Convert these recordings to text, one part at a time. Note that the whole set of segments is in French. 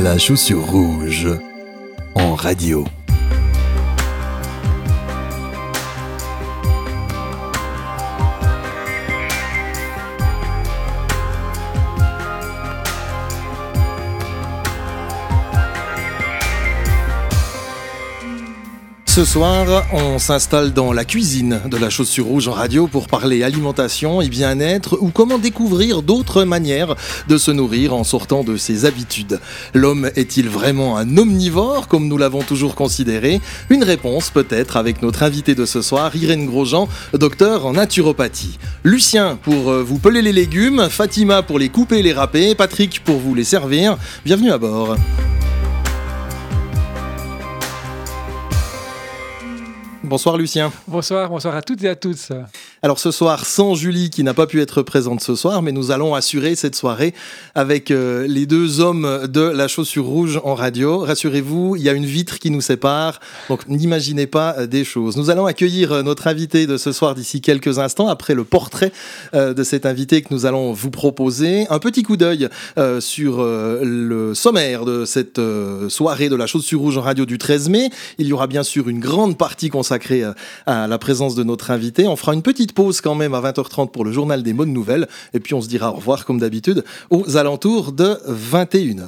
La chaussure rouge en radio. Ce soir, on s'installe dans la cuisine de la chaussure rouge en radio pour parler alimentation et bien-être ou comment découvrir d'autres manières de se nourrir en sortant de ses habitudes. L'homme est-il vraiment un omnivore comme nous l'avons toujours considéré ? Une réponse peut-être avec notre invité de ce soir, Irène Grosjean, docteur en naturopathie. Lucien pour vous peler les légumes, Fatima pour les couper et les râper, Patrick pour vous les servir. Bienvenue à bord. Bonsoir Lucien. Bonsoir à toutes et à tous. Alors ce soir, sans Julie qui n'a pas pu être présente ce soir, mais nous allons assurer cette soirée avec les deux hommes de la chaussure rouge en radio. Rassurez-vous, il y a une vitre qui nous sépare, donc n'imaginez pas des choses. Nous allons accueillir notre invité de ce soir d'ici quelques instants, après le portrait de cet invité que nous allons vous proposer. Un petit coup d'œil sur le sommaire de cette soirée de la chaussure rouge en radio du 13 mai. Il y aura bien sûr une grande partie consacrée à la présence de notre invité. On fera une petite pause quand même à 20h30 pour le journal des bonnes nouvelles et puis on se dira au revoir comme d'habitude aux alentours de 21h.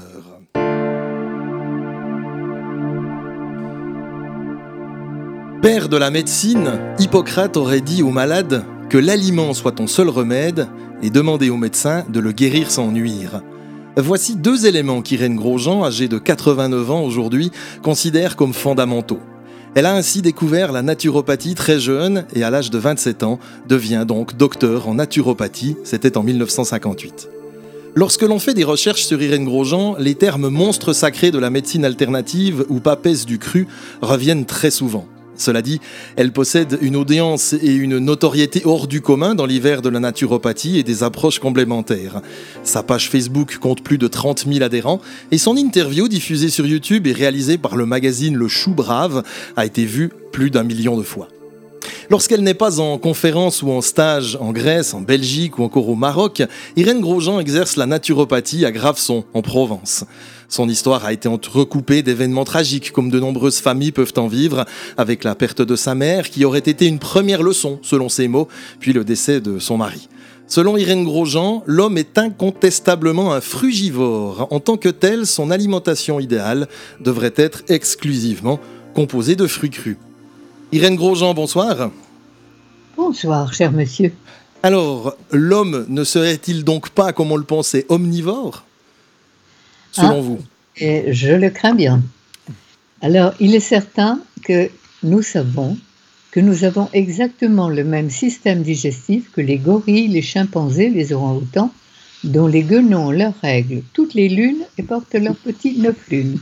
Père de la médecine, Hippocrate aurait dit au malade que l'aliment soit ton seul remède et demander au médecin de le guérir sans nuire. Voici deux éléments qu'Irène Grosjean, âgée de 89 ans aujourd'hui, considère comme fondamentaux. Elle a ainsi découvert la naturopathie très jeune et à l'âge de 27 ans devient donc docteur en naturopathie, c'était en 1958. Lorsque l'on fait des recherches sur Irène Grosjean, les termes monstres sacrés de la médecine alternative ou papesse du cru reviennent très souvent. Cela dit, elle possède une audience et une notoriété hors du commun dans l'univers de la naturopathie et des approches complémentaires. Sa page Facebook compte plus de 30 000 adhérents et son interview diffusée sur YouTube et réalisée par le magazine Le Chou Brave a été vue plus d'1 million de fois. Lorsqu'elle n'est pas en conférence ou en stage en Grèce, en Belgique ou encore au Maroc, Irène Grosjean exerce la naturopathie à Graveson, en Provence. Son histoire a été entrecoupée d'événements tragiques, comme de nombreuses familles peuvent en vivre, avec la perte de sa mère, qui aurait été une première leçon, selon ses mots, puis le décès de son mari. Selon Irène Grosjean, l'homme est incontestablement un frugivore. En tant que tel, son alimentation idéale devrait être exclusivement composée de fruits crus. Irène Grosjean, bonsoir. Bonsoir, cher monsieur. Alors, l'homme ne serait-il donc pas, comme on le pensait, omnivore ? Selon vous ? Et je le crains bien. Alors, il est certain que nous savons que nous avons exactement le même système digestif que les gorilles, les chimpanzés, les orang-outans, dont les guenons ont leurs règles toutes les lunes et portent leurs petits 9 lunes.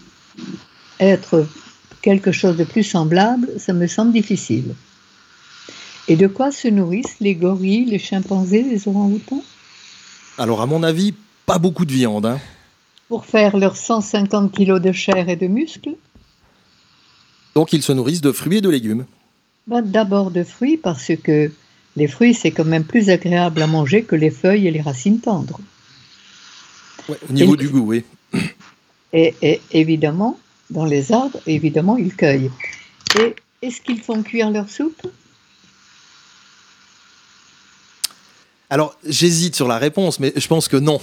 Être quelque chose de plus semblable, ça me semble difficile. Et de quoi se nourrissent les gorilles, les chimpanzés, les orang-outans ? Alors, à mon avis, pas beaucoup de viande, hein. Pour faire leurs 150 kilos de chair et de muscles. Donc ils se nourrissent de fruits et de légumes. D'abord de fruits, parce que les fruits, c'est quand même plus agréable à manger que les feuilles et les racines tendres. Ouais, au niveau du goût, oui. Et évidemment, dans les arbres, évidemment, ils cueillent. Et est-ce qu'ils font cuire leur soupe ? Alors, j'hésite sur la réponse, mais je pense que non.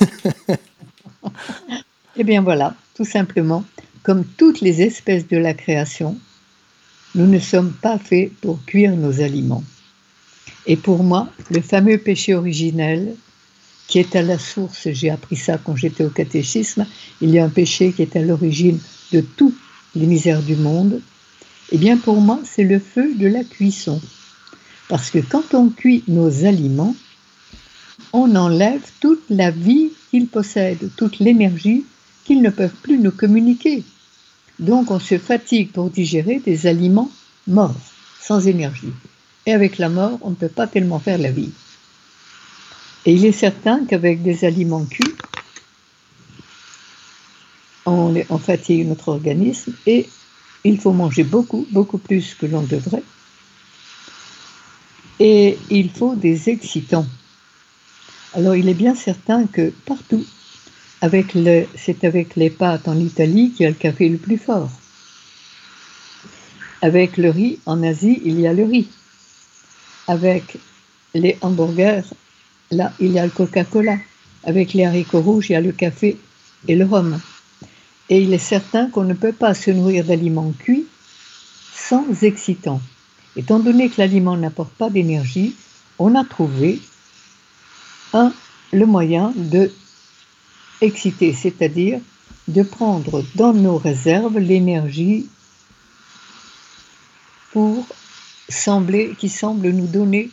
Eh bien voilà, tout simplement, comme toutes les espèces de la création, nous ne sommes pas faits pour cuire nos aliments. Et pour moi, le fameux péché originel, qui est à la source, j'ai appris ça quand j'étais au catéchisme, il y a un péché qui est à l'origine de toutes les misères du monde, eh bien pour moi, c'est le feu de la cuisson. Parce que quand on cuit nos aliments, on enlève toute la vie qu'ils possèdent, toute l'énergie qu'ils ne peuvent plus nous communiquer. Donc on se fatigue pour digérer des aliments morts, sans énergie. Et avec la mort, on ne peut pas tellement faire la vie. Et il est certain qu'avec des aliments cuits, on fatigue notre organisme et il faut manger beaucoup, beaucoup plus que l'on devrait. Et il faut des excitants. Alors il est bien certain que partout, C'est avec les pâtes en Italie qu'il y a le café le plus fort. Avec le riz, en Asie, il y a le riz. Avec les hamburgers, là, il y a le Coca-Cola. Avec les haricots rouges, il y a le café et le rhum. Et il est certain qu'on ne peut pas se nourrir d'aliments cuits sans excitants. Étant donné que l'aliment n'apporte pas d'énergie, on a trouvé le moyen de exciter, c'est-à-dire de prendre dans nos réserves l'énergie qui semble nous donner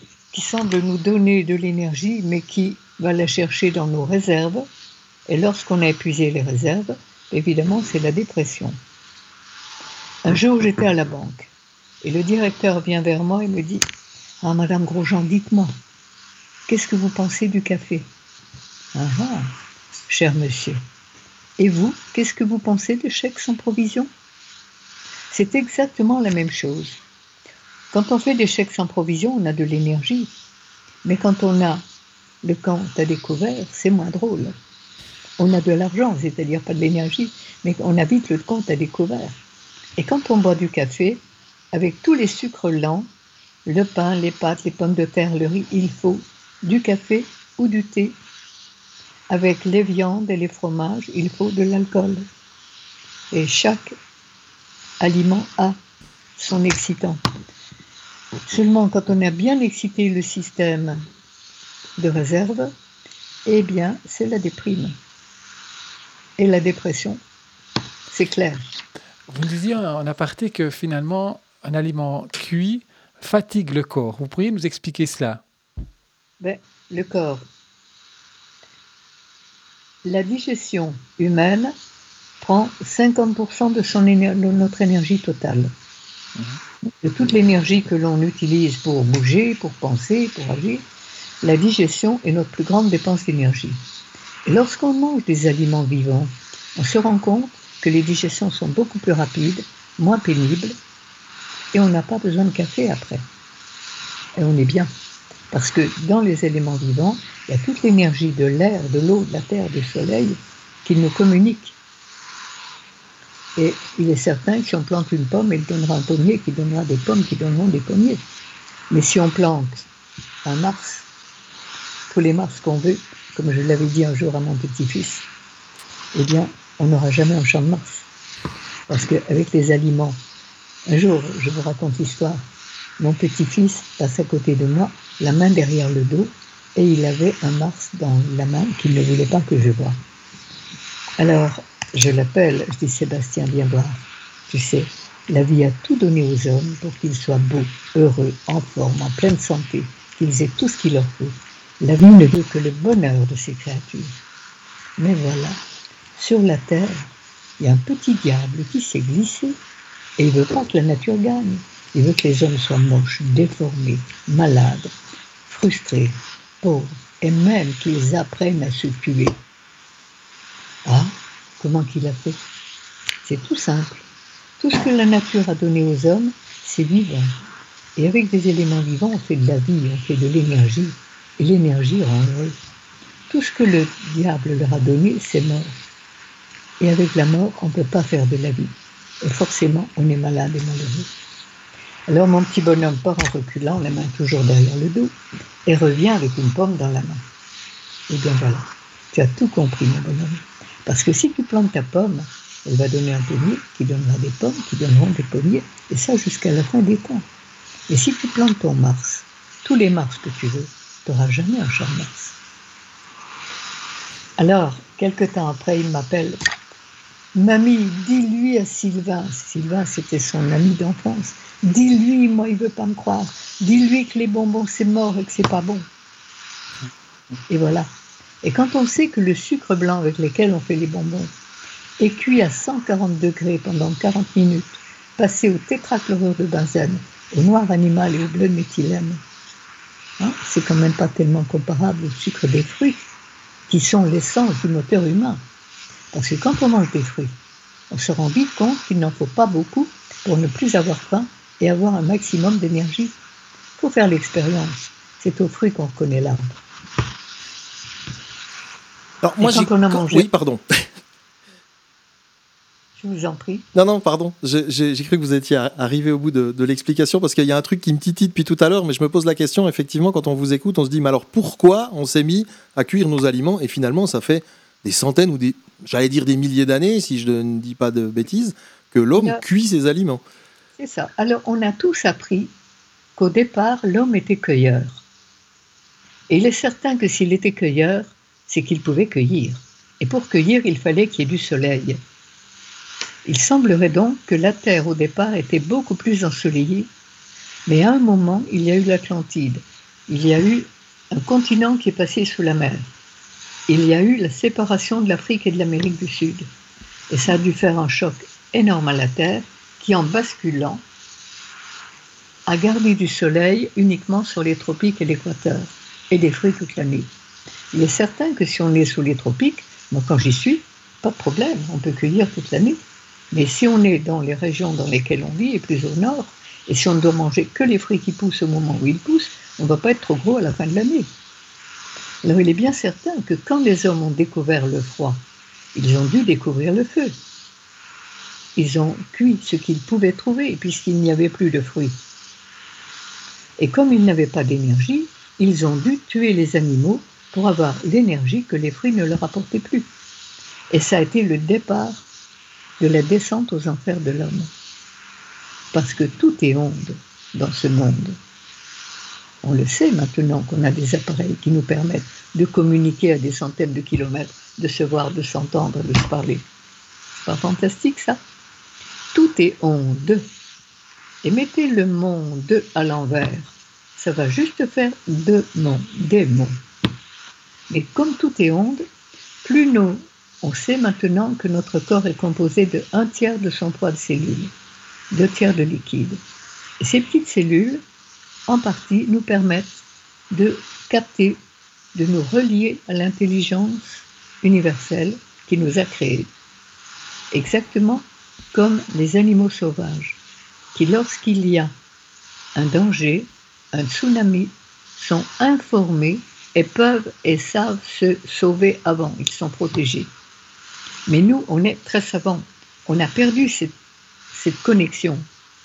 de l'énergie, mais qui va la chercher dans nos réserves. Et lorsqu'on a épuisé les réserves, évidemment, c'est la dépression. Un jour, j'étais à la banque et le directeur vient vers moi et me dit « Ah, Madame Grosjean, dites-moi, qu'est-ce que vous pensez du café ?»« Ah, cher monsieur, et vous, qu'est-ce que vous pensez des chèques sans provision ?» C'est exactement la même chose. Quand on fait des chèques sans provision, on a de l'énergie. Mais quand on a le compte à découvert, c'est moins drôle. On a de l'argent, c'est-à-dire pas de l'énergie, mais on a vite le compte à découvert. Et quand on boit du café, avec tous les sucres lents, le pain, les pâtes, les pommes de terre, le riz, il faut du café ou du thé. Avec les viandes et les fromages, il faut de l'alcool. Et chaque aliment a son excitant. Seulement, quand on a bien excité le système de réserve, eh bien, c'est la déprime. Et la dépression, c'est clair. Vous disiez en aparté que finalement, un aliment cuit fatigue le corps. Vous pourriez nous expliquer cela ? Le corps. La digestion humaine prend 50% de notre énergie totale. De toute l'énergie que l'on utilise pour bouger, pour penser, pour agir, la digestion est notre plus grande dépense d'énergie. Et lorsqu'on mange des aliments vivants, on se rend compte que les digestions sont beaucoup plus rapides, moins pénibles, et on n'a pas besoin de café après. Et on est bien. Parce que dans les éléments vivants, il y a toute l'énergie de l'air, de l'eau, de la terre, du soleil qui nous communiquent. Et il est certain que si on plante une pomme, elle donnera un pommier qui donnera des pommes qui donneront des pommiers. Mais si on plante un mars, tous les mars qu'on veut, comme je l'avais dit un jour à mon petit-fils, eh bien, on n'aura jamais un champ de mars. Parce qu'avec les aliments, un jour, je vous raconte l'histoire, mon petit-fils passe à côté de moi, la main derrière le dos, et il avait un mars dans la main qu'il ne voulait pas que je voie. Alors, je l'appelle, je dis Sébastien, viens voir. Tu sais, la vie a tout donné aux hommes pour qu'ils soient beaux, heureux, en forme, en pleine santé, qu'ils aient tout ce qu'il leur faut. La vie ne veut que le bonheur de ses créatures. Mais voilà, sur la terre, il y a un petit diable qui s'est glissé et il ne veut pas que la nature gagne. Il veut que les hommes soient moches, déformés, malades, frustrés, pauvres, et même qu'ils apprennent à se tuer. Ah, comment qu'il a fait ? C'est tout simple. Tout ce que la nature a donné aux hommes, c'est vivant. Et avec des éléments vivants, on fait de la vie, on fait de l'énergie. Et l'énergie rend heureux. Tout ce que le diable leur a donné, c'est mort. Et avec la mort, on ne peut pas faire de la vie. Et forcément, on est malade et malheureux. Alors mon petit bonhomme part en reculant, la main toujours derrière le dos, et revient avec une pomme dans la main. Et bien voilà, tu as tout compris, mon bonhomme. Parce que si tu plantes ta pomme, elle va donner un pommier qui donnera des pommes, qui donneront des pommiers, et ça jusqu'à la fin des temps. Et si tu plantes ton mars, tous les mars que tu veux, tu n'auras jamais un champ de mars. Alors, quelque temps après, il m'appelle. Mamie, dis-lui à Sylvain. Sylvain, c'était son ami d'enfance. Dis-lui, moi, il ne veut pas me croire. Dis-lui que les bonbons, c'est mort et que c'est pas bon. Et voilà. Et quand on sait que le sucre blanc avec lequel on fait les bonbons est cuit à 140 degrés pendant 40 minutes, passé au tétrachlorure de benzène, au noir animal et au bleu de méthylène, c'est quand même pas tellement comparable au sucre des fruits, qui sont l'essence du moteur humain. Parce que quand on mange des fruits, on se rend vite compte qu'il n'en faut pas beaucoup pour ne plus avoir faim et avoir un maximum d'énergie. Il faut faire l'expérience. C'est aux fruits qu'on reconnaît l'arbre. Alors, moi, quand on a mangé... Oui, pardon. Je vous en prie. Non, pardon. J'ai cru que vous étiez arrivé au bout de l'explication parce qu'il y a un truc qui me titille depuis tout à l'heure, mais je me pose la question, effectivement, quand on vous écoute, on se dit, mais alors pourquoi on s'est mis à cuire nos aliments? Et finalement, ça fait des centaines ou j'allais dire des milliers d'années, si je ne dis pas de bêtises, que l'homme cuit ses aliments. C'est ça. Alors, on a tous appris qu'au départ, l'homme était cueilleur. Et il est certain que s'il était cueilleur, c'est qu'il pouvait cueillir. Et pour cueillir, il fallait qu'il y ait du soleil. Il semblerait donc que la Terre, au départ, était beaucoup plus ensoleillée. Mais à un moment, il y a eu l'Atlantide. Il y a eu un continent qui est passé sous la mer. Il y a eu la séparation de l'Afrique et de l'Amérique du Sud. Et ça a dû faire un choc énorme à la Terre, qui, en basculant, a gardé du soleil uniquement sur les tropiques et l'équateur, et des fruits toute l'année. Il est certain que si on est sous les tropiques, moi quand j'y suis, pas de problème, on peut cueillir toute l'année. Mais si on est dans les régions dans lesquelles on vit, et plus au nord, et si on ne doit manger que les fruits qui poussent au moment où ils poussent, on ne va pas être trop gros à la fin de l'année. Alors il est bien certain que quand les hommes ont découvert le froid, ils ont dû découvrir le feu. Ils ont cuit ce qu'ils pouvaient trouver, puisqu'il n'y avait plus de fruits. Et comme ils n'avaient pas d'énergie, ils ont dû tuer les animaux pour avoir l'énergie que les fruits ne leur apportaient plus. Et ça a été le départ de la descente aux enfers de l'homme. Parce que tout est onde dans ce monde. On le sait maintenant qu'on a des appareils qui nous permettent de communiquer à des centaines de kilomètres, de se voir, de s'entendre, de se parler. C'est pas fantastique ça? Tout est onde. Et mettez le monde à l'envers. Ça va juste faire des mots. Mais comme tout est onde, on sait maintenant que notre corps est composé de 1/3 de son poids de cellules, 2/3 de liquide. Et ces petites cellules, en partie, nous permettent de capter, de nous relier à l'intelligence universelle qui nous a créés. Exactement comme les animaux sauvages, qui lorsqu'il y a un danger, un tsunami, sont informés et peuvent et savent se sauver avant, ils sont protégés. Mais nous, on est très savants, on a perdu cette connexion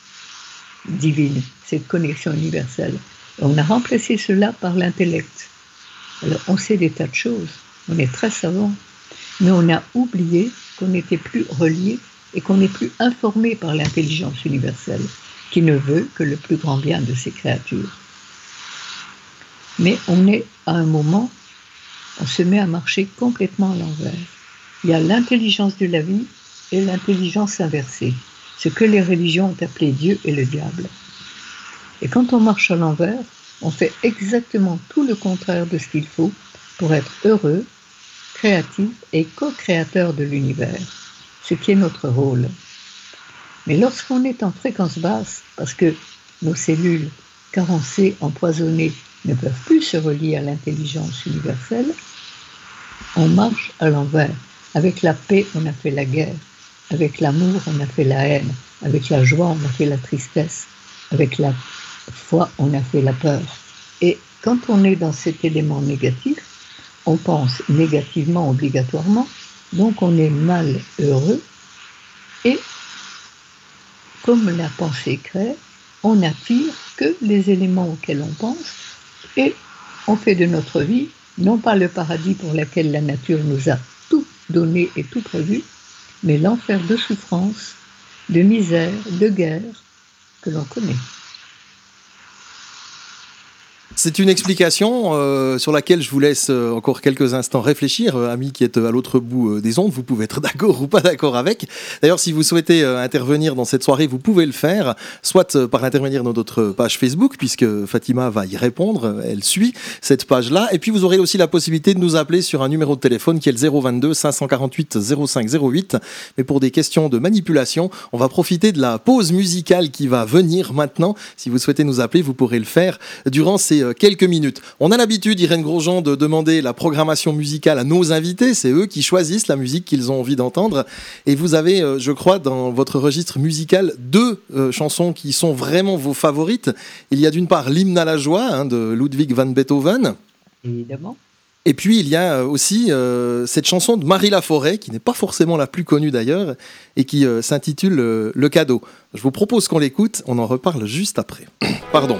divine, cette connexion universelle. Et on a remplacé cela par l'intellect. Alors on sait des tas de choses, on est très savants, mais on a oublié qu'on n'était plus reliés et qu'on n'est plus informé par l'intelligence universelle, qui ne veut que le plus grand bien de ses créatures. Mais on est à un moment, on se met à marcher complètement à l'envers. Il y a l'intelligence de la vie et l'intelligence inversée, ce que les religions ont appelé Dieu et le diable. Et quand on marche à l'envers, on fait exactement tout le contraire de ce qu'il faut pour être heureux, créatif et co-créateur de l'univers, ce qui est notre rôle. Mais lorsqu'on est en fréquence basse, parce que nos cellules carencées, empoisonnées, ne peuvent plus se relier à l'intelligence universelle, on marche à l'envers. Avec la paix, on a fait la guerre. Avec l'amour, on a fait la haine. Avec la joie, on a fait la tristesse. Avec la foi, on a fait la peur. Et quand on est dans cet élément négatif, on pense négativement obligatoirement, donc on est malheureux. Et comme la pensée crée, on n'attire que les éléments auxquels on pense et on fait de notre vie, non pas le paradis pour lequel la nature nous a tout donné et tout prévu, mais l'enfer de souffrance, de misère, de guerre que l'on connaît. C'est une explication sur laquelle je vous laisse encore quelques instants réfléchir, amis qui êtes à l'autre bout des ondes, vous pouvez être d'accord ou pas d'accord avec. D'ailleurs, si vous souhaitez intervenir dans cette soirée, vous pouvez le faire, soit par l'intermédiaire de notre page Facebook, puisque Fatima va y répondre, elle suit cette page-là, et puis vous aurez aussi la possibilité de nous appeler sur un numéro de téléphone qui est le 022 548 0508. Mais pour des questions de manipulation, on va profiter de la pause musicale qui va venir maintenant. Si vous souhaitez nous appeler, vous pourrez le faire durant ces quelques minutes. On a l'habitude, Irène Grosjean, de demander la programmation musicale à nos invités. C'est eux qui choisissent la musique qu'ils ont envie d'entendre. Et vous avez, je crois, dans votre registre musical, 2 chansons qui sont vraiment vos favorites. Il y a d'une part l'hymne à la joie de Ludwig van Beethoven. Évidemment. Et puis il y a aussi cette chanson de Marie Laforêt, qui n'est pas forcément la plus connue d'ailleurs, et qui s'intitule Le cadeau. Je vous propose qu'on l'écoute, on en reparle juste après. Pardon.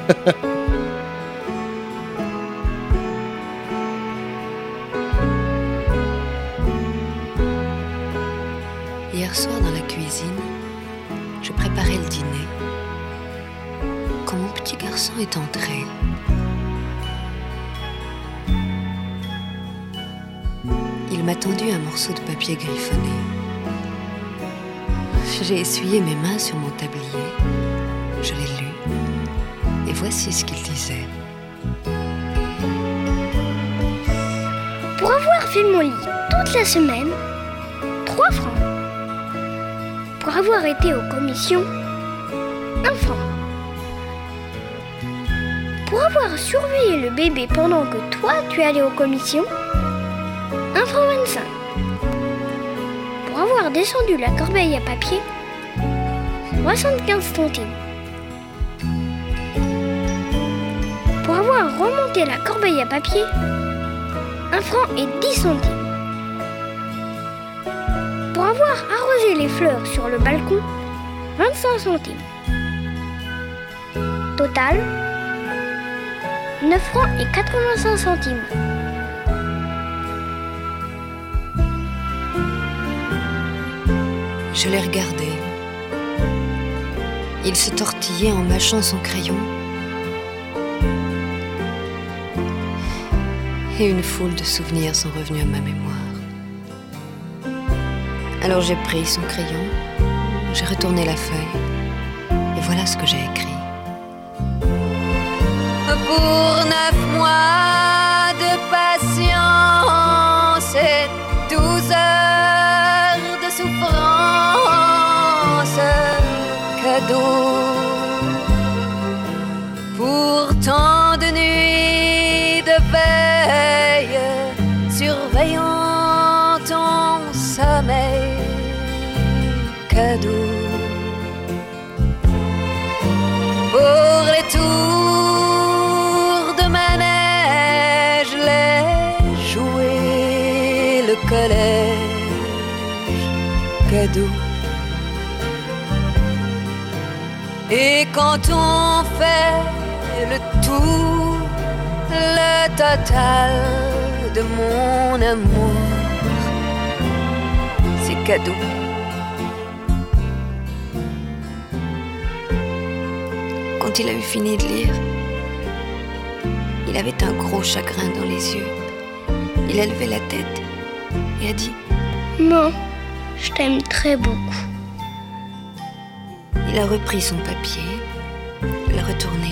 Hier soir dans la cuisine, je préparais le dîner quand mon petit garçon est entré. Il m'a tendu un morceau de papier griffonné. J'ai essuyé mes mains sur mon tablier, je l'ai lu, et voici ce qu'il disait. Pour avoir fait mon lit toute la semaine, 3 francs. Pour avoir été aux commissions, 1 franc. Pour avoir surveillé le bébé pendant que toi tu allais aux commissions, 1 franc 25. Pour avoir descendu la corbeille à papier, 75 centimes. Pour avoir remonté la corbeille à papier, 1 franc et 10 centimes. Pour avoir arrosé les fleurs sur le balcon, 25 centimes. Total, 9 francs et 85 centimes. Je l'ai regardé. Il se tortillait en mâchant son crayon. Et une foule de souvenirs sont revenus à ma mémoire. Alors j'ai pris son crayon, j'ai retourné la feuille, et voilà ce que j'ai écrit. Pour 9 mois de patience et 12 heures de souffrance, cadeau. Pour tant de nuits de veille, surveillant ton sommeil, cadeau. Pour les tours de manège, les jouets, le collège, cadeau. Et quand on fait le tout, le total de mon amour, c'est cadeau. Quand il a eu fini de lire, il avait un gros chagrin dans les yeux. Il a levé la tête et a dit « Non, je t'aime très beaucoup. » Il a repris son papier, l'a retourné,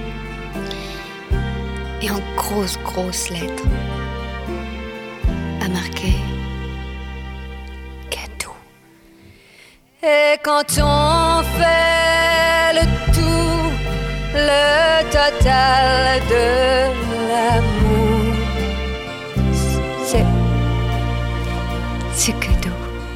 et en grosses lettres a marqué « Cadeau ». Et quand on fait le tout, le total de l'amour, c'est cadeau.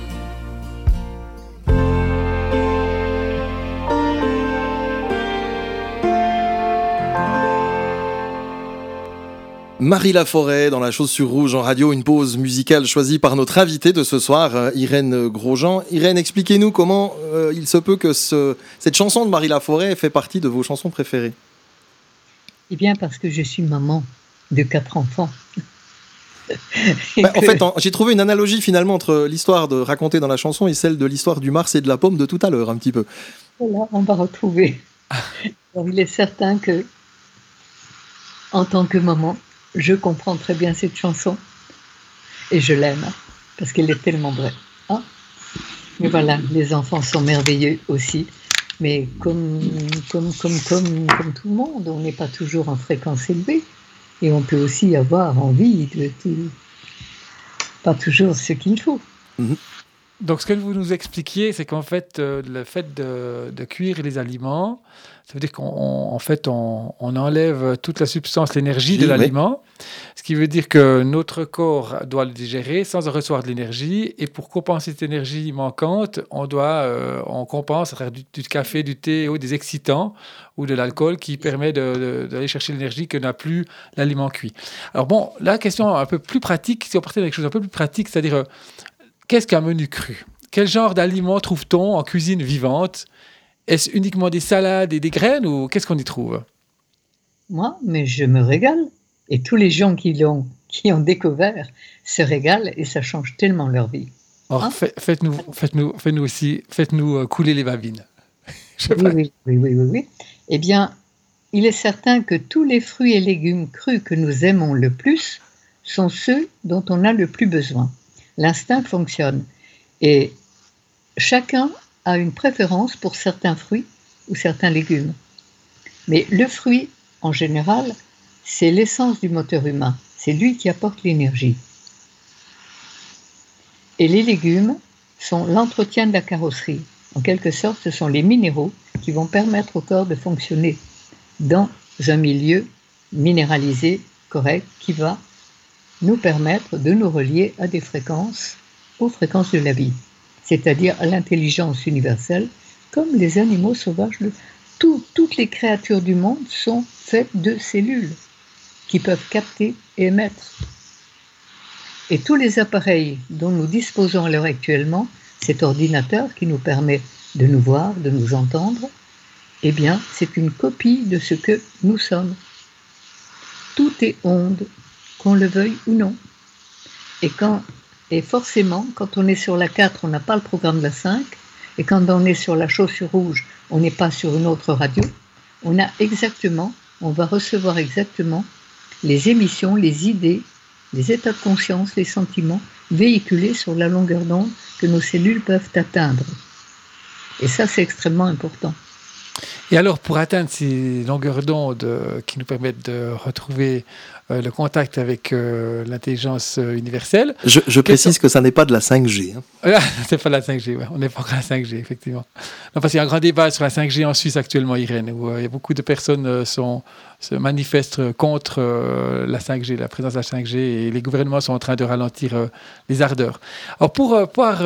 Marie Laforêt dans La Chaussure Rouge en radio, une pause musicale choisie par notre invitée de ce soir, Irène Grosjean. Irène, expliquez-nous comment il se peut que cette chanson de Marie Laforêt fait partie de vos chansons préférées. Eh bien, parce que je suis maman de 4 enfants. En fait, j'ai trouvé une analogie finalement entre l'histoire racontée dans la chanson et celle de l'histoire du Mars et de la pomme de tout à l'heure, un petit peu. Voilà, on va retrouver. Alors, il est certain que, en tant que maman, je comprends très bien cette chanson et je l'aime parce qu'elle est tellement vraie. Hein? Mais voilà, les enfants sont merveilleux aussi, mais comme tout le monde, on n'est pas toujours en fréquence élevée et on peut aussi avoir envie de tout, pas toujours ce qu'il faut. Mmh. Donc, ce que vous nous expliquiez, c'est qu'en fait, le fait de cuire les aliments, ça veut dire on enlève toute la substance, l'énergie de l'aliment, ce qui veut dire que notre corps doit le digérer sans en recevoir de l'énergie. Et pour compenser cette énergie manquante, on compense à travers du café, du thé ou des excitants ou de l'alcool qui permet d'aller chercher l'énergie que n'a plus l'aliment cuit. Alors bon, la question un peu plus pratique, si on partait avec quelque chose un peu plus pratique, c'est-à-dire qu'est-ce qu'un menu cru ? Quel genre d'aliments trouve-t-on en cuisine vivante ? Est-ce uniquement des salades et des graines ou qu'est-ce qu'on y trouve ? Moi, mais je me régale. Et tous les gens qui ont découvert se régalent et ça change tellement leur vie. Alors, Hein ? faites-nous aussi, faites-nous couler les babines. Oui. Eh bien, il est certain que tous les fruits et légumes crus que nous aimons le plus sont ceux dont on a le plus besoin. L'instinct fonctionne et chacun a une préférence pour certains fruits ou certains légumes. Mais le fruit, en général, c'est l'essence du moteur humain. C'est lui qui apporte l'énergie. Et les légumes sont l'entretien de la carrosserie. En quelque sorte, ce sont les minéraux qui vont permettre au corps de fonctionner dans un milieu minéralisé, correct, qui va nous permettre de nous relier à des fréquences, aux fréquences de la vie, c'est-à-dire à l'intelligence universelle, comme les animaux sauvages. Toutes les créatures du monde sont faites de cellules qui peuvent capter et émettre. Et tous les appareils dont nous disposons à l'heure actuellement, cet ordinateur qui nous permet de nous voir, de nous entendre, eh bien, c'est une copie de ce que nous sommes. Tout est onde, qu'on le veuille ou non. Et forcément, quand on est sur la 4, on n'a pas le programme de la 5, et quand on est sur la chaussure rouge, on n'est pas sur une autre radio. On va recevoir exactement les émissions, les idées, les états de conscience, les sentiments véhiculés sur la longueur d'onde que nos cellules peuvent atteindre. Et ça, c'est extrêmement important. Et alors, pour atteindre ces longueurs d'onde qui nous permettent de retrouver le contact avec l'intelligence universelle... Je précise que ça n'est pas de la 5G. Hein. C'est pas de la 5G, ouais. On n'est pas encore à la 5G, effectivement. Non, parce qu'il y a un grand débat sur la 5G en Suisse actuellement, Irène, où il y a beaucoup de personnes se manifestent contre la 5G, la présence de la 5G, et les gouvernements sont en train de ralentir les ardeurs. Alors, pour pouvoir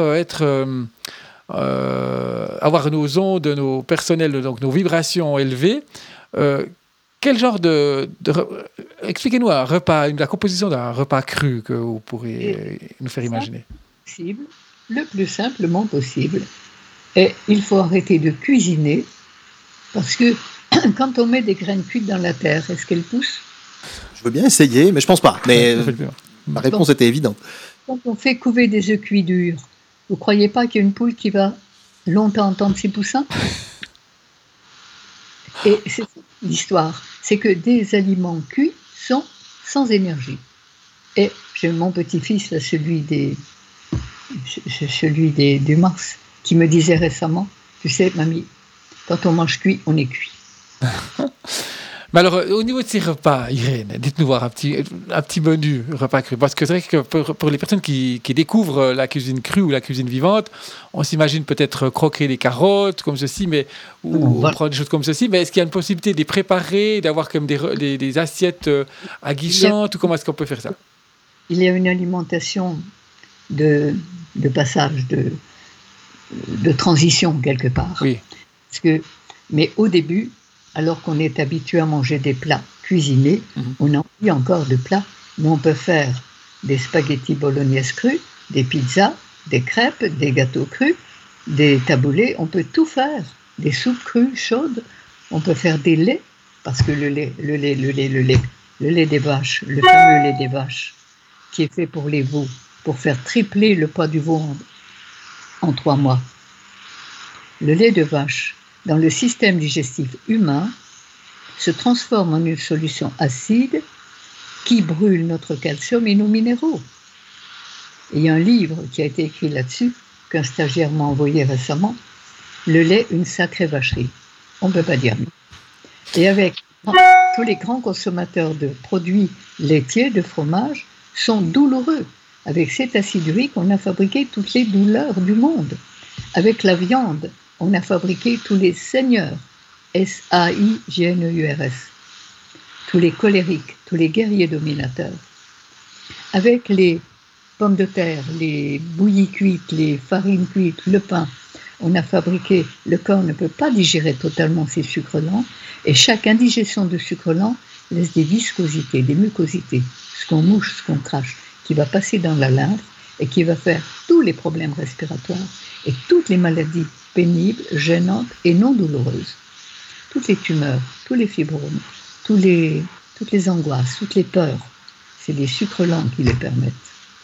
avoir nos ondes, nos personnels, donc nos vibrations élevées, quel genre expliquez-nous un repas, la composition d'un repas cru que vous pourrez nous faire imaginer. Le plus simplement possible. Et il faut arrêter de cuisiner parce que quand on met des graines cuites dans la terre, est-ce qu'elles poussent ? Je veux bien essayer, mais je pense pas. Mais ma réponse était évidente. Quand on fait couver des œufs cuits durs, vous ne croyez pas qu'il y a une poule qui va longtemps entendre ses poussins ? Et c'est l'histoire, c'est que des aliments cuits sont sans énergie. Et j'ai mon petit-fils, là, celui du Mars, qui me disait récemment, tu sais, mamie, quand on mange cuit, on est cuit. Mais alors, au niveau de ces repas, Irène, dites-nous voir un petit menu repas cru. Parce que c'est vrai que pour les personnes qui découvrent la cuisine crue ou la cuisine vivante, on s'imagine peut-être croquer des carottes comme ceci, ou prendre des choses comme ceci. Mais est-ce qu'il y a une possibilité de les préparer, d'avoir comme des assiettes aguichantes, ou comment est-ce qu'on peut faire ça ? Il y a une alimentation de passage, de transition quelque part. Oui. Mais au début, alors qu'on est habitué à manger des plats cuisinés, on a envie encore de plats, mais on peut faire des spaghettis bolognaise crus, des pizzas, des crêpes, des gâteaux crus, des taboulés, on peut tout faire, des soupes crues chaudes, on peut faire des laits, parce que le lait des vaches, le fameux lait des vaches, qui est fait pour les veaux, pour faire tripler le poids du veau en 3 mois. Le lait de vache, dans le système digestif humain, se transforme en une solution acide qui brûle notre calcium et nos minéraux. Et il y a un livre qui a été écrit là-dessus, qu'un stagiaire m'a envoyé récemment, Le lait, une sacrée vacherie. On ne peut pas dire mieux. Et avec tous les grands consommateurs de produits laitiers, de fromage, sont douloureux avec cet acide urique, on a fabriqué toutes les douleurs du monde. Avec la viande, on a fabriqué tous les seigneurs, S-A-I-G-N-E-U-R-S, tous les colériques, tous les guerriers dominateurs. Avec les pommes de terre, les bouillies cuites, les farines cuites, le pain, on a fabriqué, le corps ne peut pas digérer totalement ces sucres lents, et chaque indigestion de sucre lent laisse des viscosités, des mucosités, ce qu'on mouche, ce qu'on crache, qui va passer dans la lymphe et qui va faire tous les problèmes respiratoires et toutes les maladies pénibles, gênantes et non douloureuses. Toutes les tumeurs, tous les fibromes, toutes les angoisses, toutes les peurs, c'est les sucres lents qui les permettent.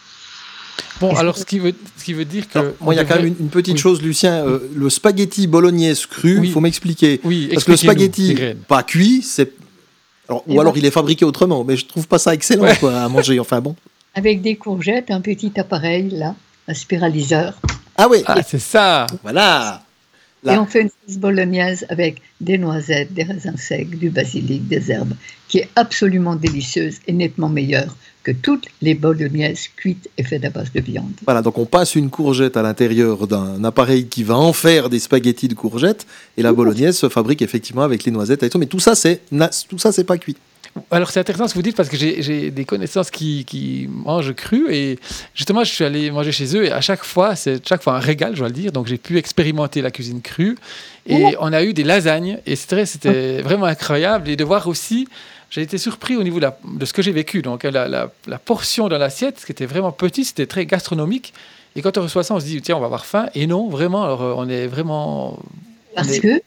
Bon, alors ce qui veut dire que... Alors, moi, il y a quand même une petite chose, Lucien. Le spaghetti bolognaise cru, il faut m'expliquer. Oui, parce que le spaghetti pas cuit, c'est... Alors il est fabriqué autrement, mais je trouve pas ça excellent à manger. Enfin bon. Avec des courgettes, un petit appareil, là, un spiraliseur. Ah oui, c'est ça. Voilà. Là. Et on fait une sauce bolognaise avec des noisettes, des raisins secs, du basilic, des herbes, qui est absolument délicieuse et nettement meilleure que toutes les bolognaises cuites et faites à base de viande. Voilà, donc on passe une courgette à l'intérieur d'un appareil qui va en faire des spaghettis de courgettes, et la bolognaise se fabrique effectivement avec les noisettes et tout, mais tout ça c'est pas cuit. Alors c'est intéressant ce que vous dites parce que j'ai des connaissances qui mangent cru et justement je suis allé manger chez eux et à chaque fois c'est un régal, je dois le dire, donc j'ai pu expérimenter la cuisine crue et on a eu des lasagnes et c'était vraiment incroyable et de voir aussi, j'ai été surpris au niveau de ce que j'ai vécu, donc la portion dans l'assiette, ce qui était vraiment petit, c'était très gastronomique et quand on reçoit ça on se dit tiens on va avoir faim et non vraiment, alors on est vraiment parce que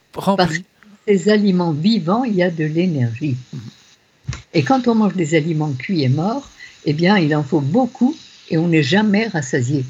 ces aliments vivants il y a de l'énergie. Et quand on mange des aliments cuits et morts, eh bien, il en faut beaucoup et on n'est jamais rassasié.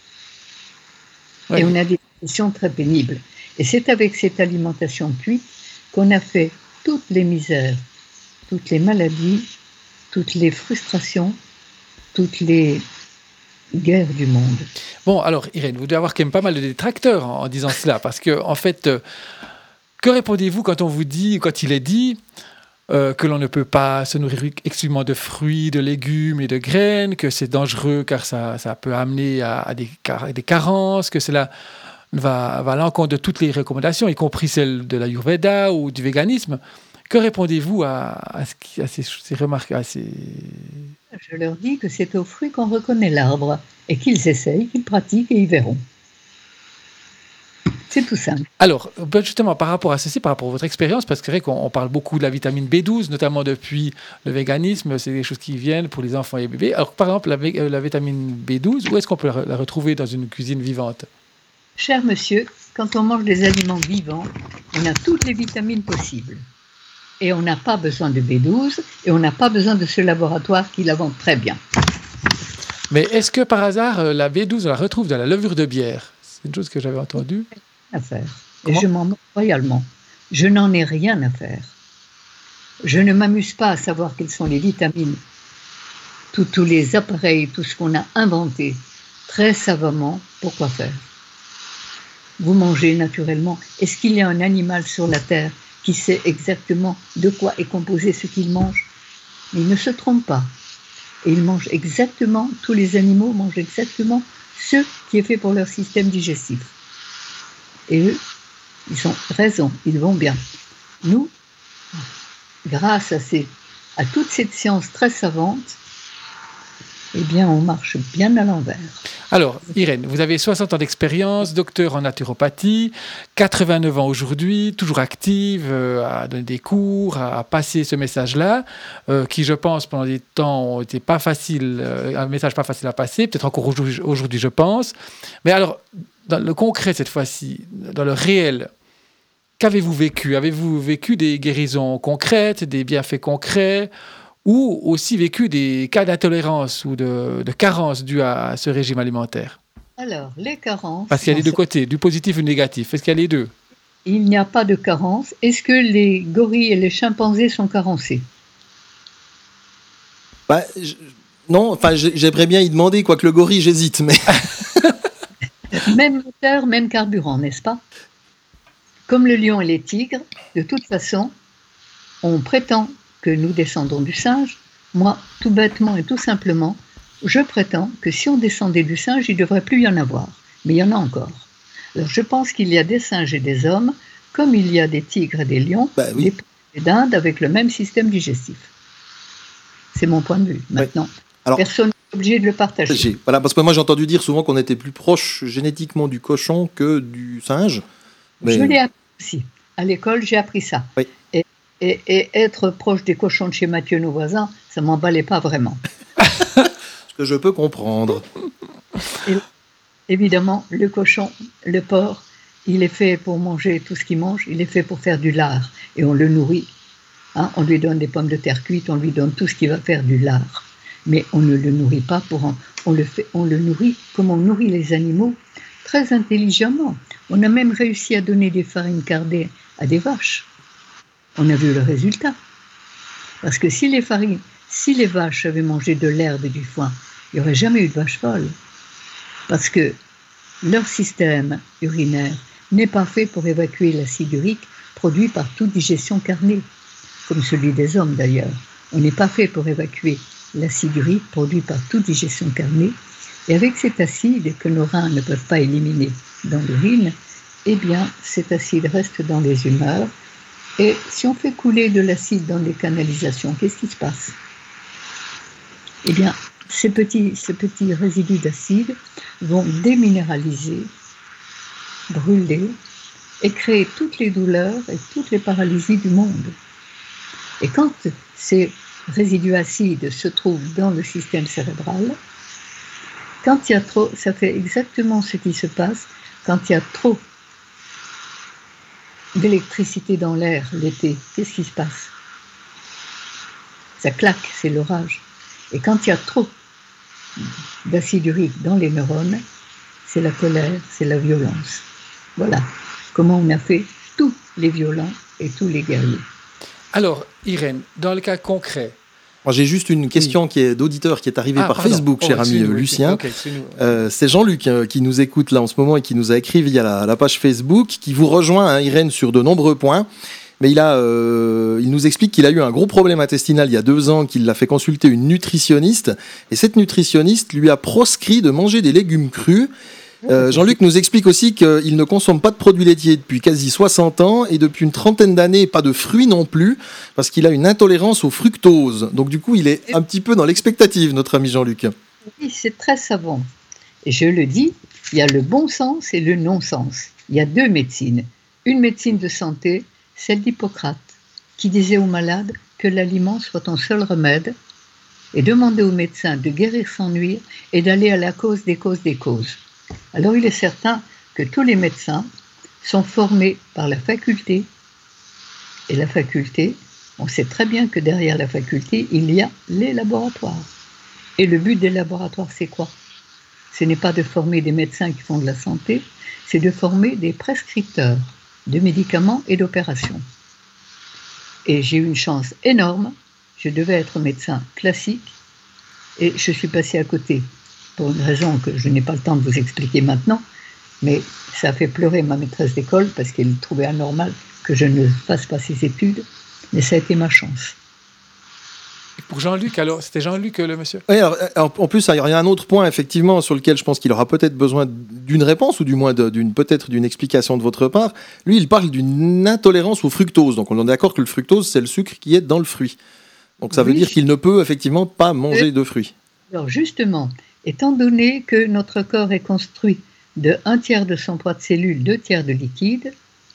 Ouais. Et on a des conditions très pénibles. Et c'est avec cette alimentation cuite qu'on a fait toutes les misères, toutes les maladies, toutes les frustrations, toutes les guerres du monde. Bon, alors, Irène, vous devez avoir quand même pas mal de détracteurs en disant cela, parce que, en fait, que répondez-vous quand il est dit que l'on ne peut pas se nourrir exclusivement de fruits, de légumes et de graines, que c'est dangereux car ça peut amener à des carences, que cela va à l'encontre de toutes les recommandations, y compris celles de l'Ayurveda ou du véganisme. Que répondez-vous à ces remarques Je leur dis que c'est aux fruits qu'on reconnaît l'arbre et qu'ils essayent, qu'ils pratiquent et ils verront. C'est tout simple. Alors, justement, par rapport à ceci, par rapport à votre expérience, parce que c'est vrai qu'on parle beaucoup de la vitamine B12, notamment depuis le véganisme, c'est des choses qui viennent pour les enfants et les bébés. Alors, par exemple, la vitamine B12, où est-ce qu'on peut la retrouver dans une cuisine vivante ? Cher monsieur, quand on mange des aliments vivants, on a toutes les vitamines possibles. Et on n'a pas besoin de B12, et on n'a pas besoin de ce laboratoire qui la vend très bien. Mais est-ce que, par hasard, la B12, on la retrouve dans la levure de bière ? C'est une chose que j'avais entendue. À faire. Et je m'en moque royalement. Je n'en ai rien à faire. Je ne m'amuse pas à savoir quelles sont les vitamines, tous les appareils, tout ce qu'on a inventé très savamment. Pourquoi faire ? Vous mangez naturellement. Est-ce qu'il y a un animal sur la terre qui sait exactement de quoi est composé ce qu'il mange ? Il ne se trompe pas. Et il mange exactement, tous les animaux mangent exactement ce qui est fait pour leur système digestif. Et eux, ils ont raison, ils vont bien. Nous, grâce à toute cette science très savante, eh bien, on marche bien à l'envers. Alors, Irène, vous avez 60 ans d'expérience, docteur en naturopathie, 89 ans aujourd'hui, toujours active, à donner des cours, à passer ce message-là, qui, je pense, pendant des temps, n'était pas facile, un message pas facile à passer, peut-être encore aujourd'hui, je pense. Mais alors, dans le concret cette fois-ci, dans le réel, qu'avez-vous vécu ? Avez-vous vécu des guérisons concrètes, des bienfaits concrets, ou aussi vécu des cas d'intolérance ou de carence dues à ce régime alimentaire ? Alors, les carences... Parce qu'il y a les deux côtés, du positif et du négatif. Est-ce qu'il y a les deux ? Il n'y a pas de carence. Est-ce que les gorilles et les chimpanzés sont carencés ? Non, enfin, j'aimerais bien y demander, quoique le gorille, j'hésite, mais... Même moteur, même carburant, n'est-ce pas ? Comme le lion et les tigres, de toute façon, on prétend que nous descendons du singe. Moi, tout bêtement et tout simplement, je prétends que si on descendait du singe, il ne devrait plus y en avoir. Mais il y en a encore. Alors, je pense qu'il y a des singes et des hommes, comme il y a des tigres et des lions, des poulets d'Inde avec le même système digestif. C'est mon point de vue. Maintenant, personne n'est obligé de le partager. Voilà, parce que moi j'ai entendu dire souvent qu'on était plus proche génétiquement du cochon que du singe. Mais... Je l'ai appris aussi. À l'école, j'ai appris ça. Oui. Et être proche des cochons de chez Mathieu, nos voisins, ça ne m'emballait pas vraiment. Ce que je peux comprendre. Et, évidemment, le cochon, le porc, il est fait pour manger tout ce qu'il mange, il est fait pour faire du lard. Et on le nourrit. Hein, on lui donne des pommes de terre cuites, on lui donne tout ce qui va faire du lard. Mais on ne le nourrit pas on le nourrit comme on nourrit les animaux, très intelligemment. On a même réussi à donner des farines cardées à des vaches. On a vu le résultat. Parce que si les vaches avaient mangé de l'herbe et du foin, il n'y aurait jamais eu de vache folle. Parce que leur système urinaire n'est pas fait pour évacuer l'acide urique produit par toute digestion carnée, comme celui des hommes d'ailleurs. On n'est pas fait pour évacuer l'acide urique produit par toute digestion carnée. Et avec cet acide que nos reins ne peuvent pas éliminer dans l'urine, eh bien cet acide reste dans les humeurs. Et si on fait couler de l'acide dans les canalisations, qu'est-ce qui se passe? Eh bien, ces petits résidus d'acide vont déminéraliser, brûler et créer toutes les douleurs et toutes les paralysies du monde. Et quand ces résidus acides se trouvent dans le système cérébral, quand il y a trop, ça fait exactement ce qui se passe quand il y a trop d'électricité dans l'air l'été. Qu'est-ce qui se passe? Ça claque, c'est l'orage. Et quand il y a trop d'acide urique dans les neurones, c'est la colère, c'est la violence. Voilà comment on a fait tous les violents et tous les guerriers. Alors, Irène, dans le cas concret... Moi, j'ai juste une question qui est d'auditeur qui est arrivée par Facebook, cher ami Lucien. C'est Jean-Luc qui nous écoute là en ce moment et qui nous a écrit via la page Facebook, qui vous rejoint, Irène, sur de nombreux points. Mais il nous explique qu'il a eu un gros problème intestinal il y a 2 ans, qu'il l'a fait consulter une nutritionniste. Et cette nutritionniste lui a proscrit de manger des légumes crus. Jean-Luc nous explique aussi qu'il ne consomme pas de produits laitiers depuis quasi 60 ans et depuis une trentaine d'années, pas de fruits non plus, parce qu'il a une intolérance au fructose. Donc du coup, il est un petit peu dans l'expectative, notre ami Jean-Luc. Oui, c'est très savant. Et je le dis, il y a le bon sens et le non-sens. Il y a 2 médecines. Une médecine de santé, celle d'Hippocrate, qui disait aux malades que l'aliment soit ton seul remède et demander aux médecins de guérir sans nuire et d'aller à la cause des causes des causes. Alors il est certain que tous les médecins sont formés par la faculté. Et la faculté, on sait très bien que derrière la faculté, il y a les laboratoires. Et le but des laboratoires, c'est quoi? Ce n'est pas de former des médecins qui font de la santé, c'est de former des prescripteurs de médicaments et d'opérations. Et j'ai eu une chance énorme, je devais être médecin classique et je suis passé à côté. Pour une raison que je n'ai pas le temps de vous expliquer maintenant, mais ça a fait pleurer ma maîtresse d'école parce qu'elle trouvait anormal que je ne fasse pas ces études, mais ça a été ma chance. Et pour Jean-Luc, alors, c'était Jean-Luc le monsieur? Oui, alors, en plus, il y a un autre point, effectivement, sur lequel je pense qu'il aura peut-être besoin d'une réponse ou du moins peut-être d'une explication de votre part. Lui, il parle d'une intolérance au fructose. Donc, on est d'accord que le fructose, c'est le sucre qui est dans le fruit. Donc, ça veut dire qu'il ne peut effectivement pas manger de fruits. Alors, justement, étant donné que notre corps est construit de 1/3 de son poids de cellules, 2/3 de liquide,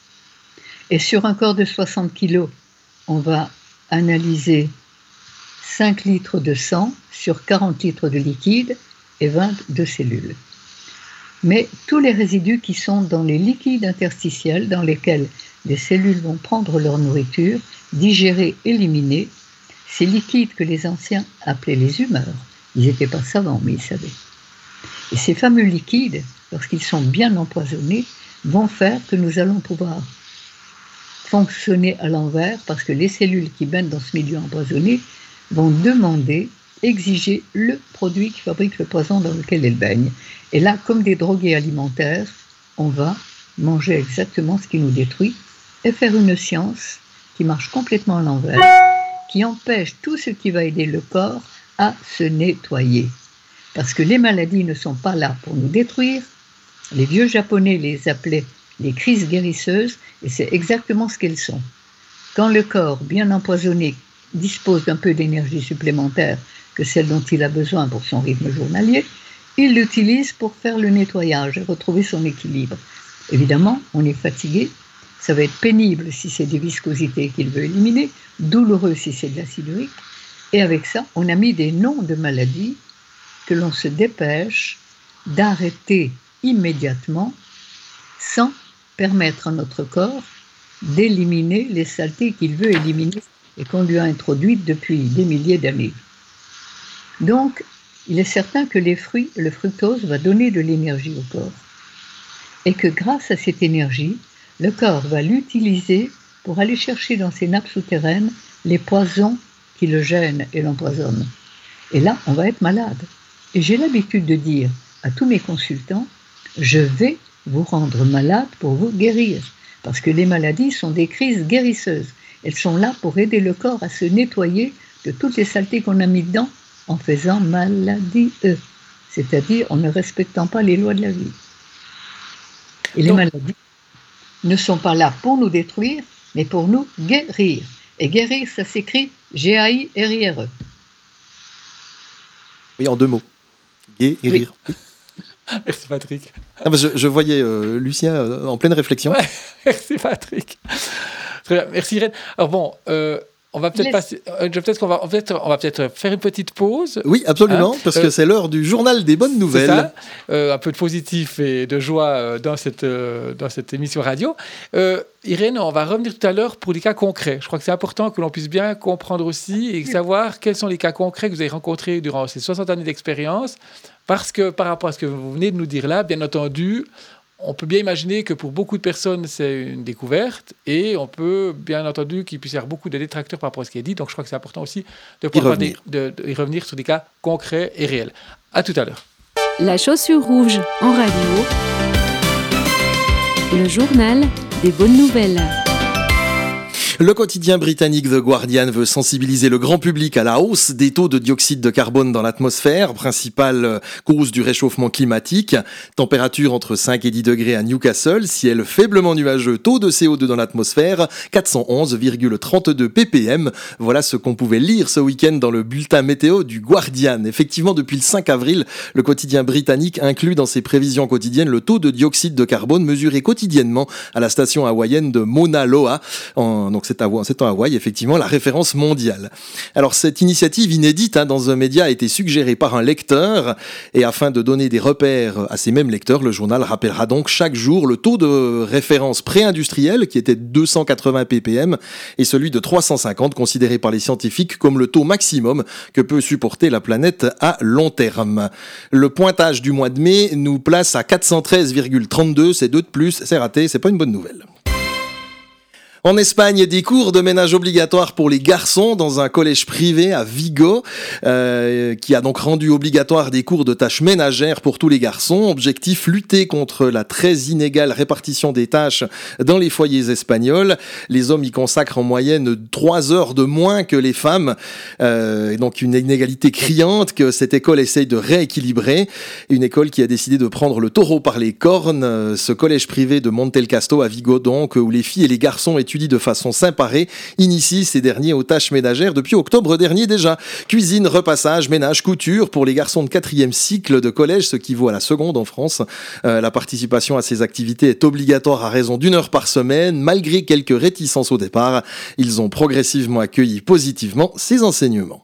et sur un corps de 60 kg, on va analyser 5 litres de sang sur 40 litres de liquide et 20 de cellules. Mais tous les résidus qui sont dans les liquides interstitiels, dans lesquels les cellules vont prendre leur nourriture, digérer, éliminer, ces liquides que les anciens appelaient les humeurs, ils n'étaient pas savants, mais ils savaient. Et ces fameux liquides, lorsqu'ils sont bien empoisonnés, vont faire que nous allons pouvoir fonctionner à l'envers, parce que les cellules qui baignent dans ce milieu empoisonné vont demander, exiger le produit qui fabrique le poison dans lequel elles baignent. Et là, comme des drogués alimentaires, on va manger exactement ce qui nous détruit et faire une science qui marche complètement à l'envers, qui empêche tout ce qui va aider le corps à se nettoyer. Parce que les maladies ne sont pas là pour nous détruire. Les vieux Japonais les appelaient les crises guérisseuses, et c'est exactement ce qu'elles sont. Quand le corps, bien empoisonné, dispose d'un peu d'énergie supplémentaire que celle dont il a besoin pour son rythme journalier, il l'utilise pour faire le nettoyage et retrouver son équilibre. Évidemment, on est fatigué, ça va être pénible si c'est des viscosités qu'il veut éliminer, douloureux si c'est de l'acide urique, et avec ça, on a mis des noms de maladies que l'on se dépêche d'arrêter immédiatement sans permettre à notre corps d'éliminer les saletés qu'il veut éliminer et qu'on lui a introduites depuis des milliers d'années. Donc, il est certain que les fruits, le fructose va donner de l'énergie au corps et que grâce à cette énergie, le corps va l'utiliser pour aller chercher dans ses nappes souterraines les poisons qui le gênent et l'empoisonnent. Et là, on va être malade. Et j'ai l'habitude de dire à tous mes consultants, je vais vous rendre malade pour vous guérir. Parce que les maladies sont des crises guérisseuses. Elles sont là pour aider le corps à se nettoyer de toutes les saletés qu'on a mis dedans en faisant maladie, c'est-à-dire en ne respectant pas les lois de la vie. Et les maladies ne sont pas là pour nous détruire, mais pour nous guérir. Et guérir, ça s'écrit G-A-I-R-I-R-E. Oui, en 2 mots. Guérir. Oui. Merci Patrick. Ah, je voyais Lucien en pleine réflexion. Ouais, merci Patrick. Très bien, merci Irène. Alors bon, on va peut-être passer. On va peut-être faire une petite pause. Oui, absolument, parce que c'est l'heure du journal des bonnes nouvelles. C'est ça, un peu de positif et de joie dans cette émission radio. Irène, on va revenir tout à l'heure pour des cas concrets. Je crois que c'est important que l'on puisse bien comprendre aussi et savoir quels sont les cas concrets que vous avez rencontrés durant ces 60 années d'expérience. Parce que par rapport à ce que vous venez de nous dire là, bien entendu, on peut bien imaginer que pour beaucoup de personnes, c'est une découverte et on peut bien entendu qu'il puisse y avoir beaucoup de détracteurs par rapport à ce qui est dit. Donc je crois que c'est important aussi de y revenir sur des cas concrets et réels. À tout à l'heure. La chaussure rouge en radio, le journal des bonnes nouvelles. Le quotidien britannique The Guardian veut sensibiliser le grand public à la hausse des taux de dioxyde de carbone dans l'atmosphère, principale cause du réchauffement climatique. Température entre 5 et 10 degrés à Newcastle, ciel faiblement nuageux, taux de CO2 dans l'atmosphère, 411,32 ppm. Voilà ce qu'on pouvait lire ce week-end dans le bulletin météo du Guardian. Effectivement, depuis le 5 avril, le quotidien britannique inclut dans ses prévisions quotidiennes le taux de dioxyde de carbone mesuré quotidiennement à la station hawaïenne de Mauna Loa. Donc c'est en Hawaï, effectivement, la référence mondiale. Alors, cette initiative inédite dans un média a été suggérée par un lecteur, et afin de donner des repères à ces mêmes lecteurs, le journal rappellera donc chaque jour le taux de référence pré-industriel, qui était 280 ppm, et celui de 350, considéré par les scientifiques comme le taux maximum que peut supporter la planète à long terme. Le pointage du mois de mai nous place à 413,32, c'est 2 de plus, c'est raté, c'est pas une bonne nouvelle. En Espagne, des cours de ménage obligatoires pour les garçons dans un collège privé à Vigo, qui a donc rendu obligatoire des cours de tâches ménagères pour tous les garçons. Objectif, lutter contre la très inégale répartition des tâches dans les foyers espagnols. Les hommes y consacrent en moyenne 3 heures de moins que les femmes. Donc une inégalité criante que cette école essaye de rééquilibrer. Une école qui a décidé de prendre le taureau par les cornes. Ce collège privé de Montelcasto à Vigo, donc, où les filles et les garçons étudient de façon séparée, initie ces derniers aux tâches ménagères depuis octobre dernier déjà. Cuisine, repassage, ménage, couture pour les garçons de 4e cycle de collège, ce qui vaut à la seconde en France. La participation à ces activités est obligatoire à raison d'1 heure par semaine. Malgré quelques réticences au départ, ils ont progressivement accueilli positivement ces enseignements.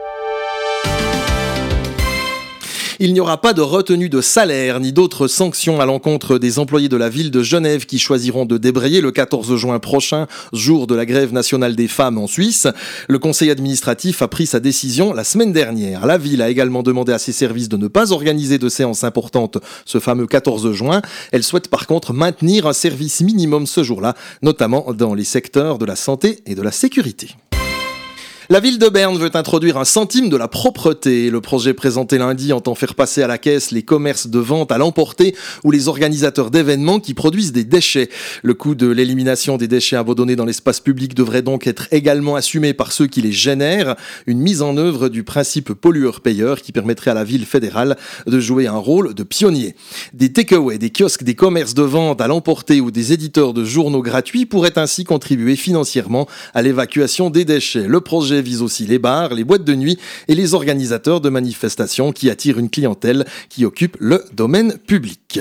Il n'y aura pas de retenue de salaire ni d'autres sanctions à l'encontre des employés de la ville de Genève qui choisiront de débrayer le 14 juin prochain, jour de la grève nationale des femmes en Suisse. Le conseil administratif a pris sa décision la semaine dernière. La ville a également demandé à ses services de ne pas organiser de séances importantes ce fameux 14 juin. Elle souhaite par contre maintenir un service minimum ce jour-là, notamment dans les secteurs de la santé et de la sécurité. La ville de Berne veut introduire un centime de la propreté. Le projet présenté lundi entend faire passer à la caisse les commerces de vente à l'emporter ou les organisateurs d'événements qui produisent des déchets. Le coût de l'élimination des déchets abandonnés dans l'espace public devrait donc être également assumé par ceux qui les génèrent. Une mise en œuvre du principe pollueur-payeur qui permettrait à la ville fédérale de jouer un rôle de pionnier. Des takeaways, des kiosques, des commerces de vente à l'emporter ou des éditeurs de journaux gratuits pourraient ainsi contribuer financièrement à l'évacuation des déchets. Le projet vise aussi les bars, les boîtes de nuit et les organisateurs de manifestations qui attirent une clientèle qui occupe le domaine public.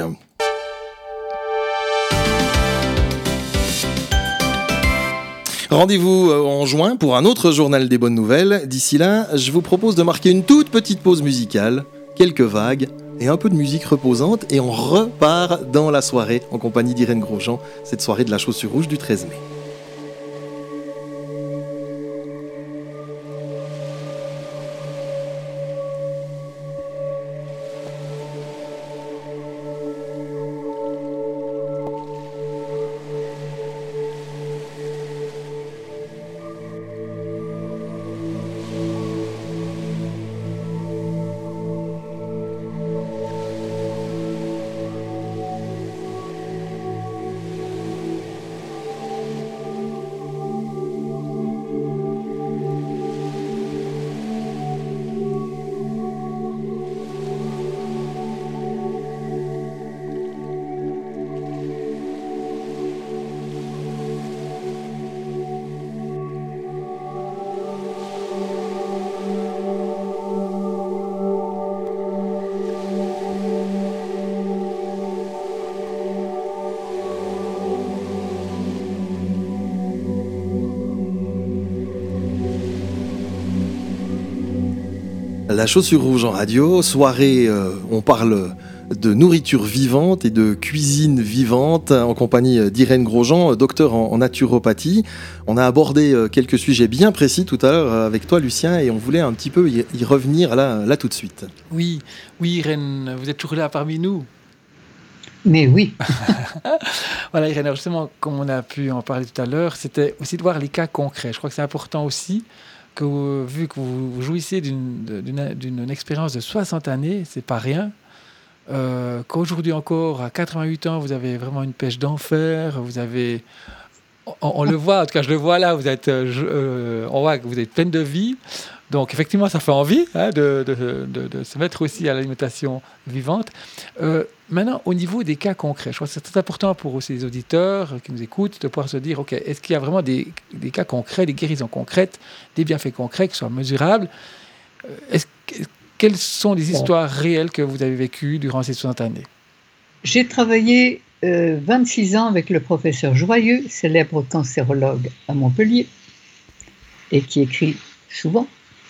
Rendez-vous en juin pour un autre journal des bonnes nouvelles. D'ici là, je vous propose de marquer une toute petite pause musicale, quelques vagues et un peu de musique reposante et on repart dans la soirée en compagnie d'Irène Grosjean, cette soirée de la Chaussure Rouge du 13 mai. La Chaussure Rouge en radio, soirée, on parle de nourriture vivante et de cuisine vivante en compagnie d'Irène Grosjean, docteur en naturopathie. On a abordé quelques sujets bien précis tout à l'heure avec toi, Lucien, et on voulait un petit peu y revenir là tout de suite. Oui, Irène, vous êtes toujours là parmi nous. Mais oui. Voilà, Irène, justement, comme on a pu en parler tout à l'heure, c'était aussi de voir les cas concrets. Je crois que c'est important aussi que vu que vous jouissez d'une expérience de 60 années, c'est pas rien, qu'aujourd'hui encore, à 88 ans, vous avez vraiment une pêche d'enfer, vous avez... On le voit, en tout cas je le vois là, on voit que vous êtes pleine de vie. Donc effectivement, ça fait envie de se mettre aussi à l'alimentation vivante. Maintenant, au niveau des cas concrets, je crois que c'est très important pour aussi les auditeurs qui nous écoutent de pouvoir se dire, ok, est-ce qu'il y a vraiment des cas concrets, des guérisons concrètes, des bienfaits concrets qui soient mesurables? Quelles sont les histoires réelles que vous avez vécues durant ces 60 années? J'ai travaillé 26 ans avec le professeur Joyeux, célèbre cancérologue à Montpellier, et qui écrit souvent.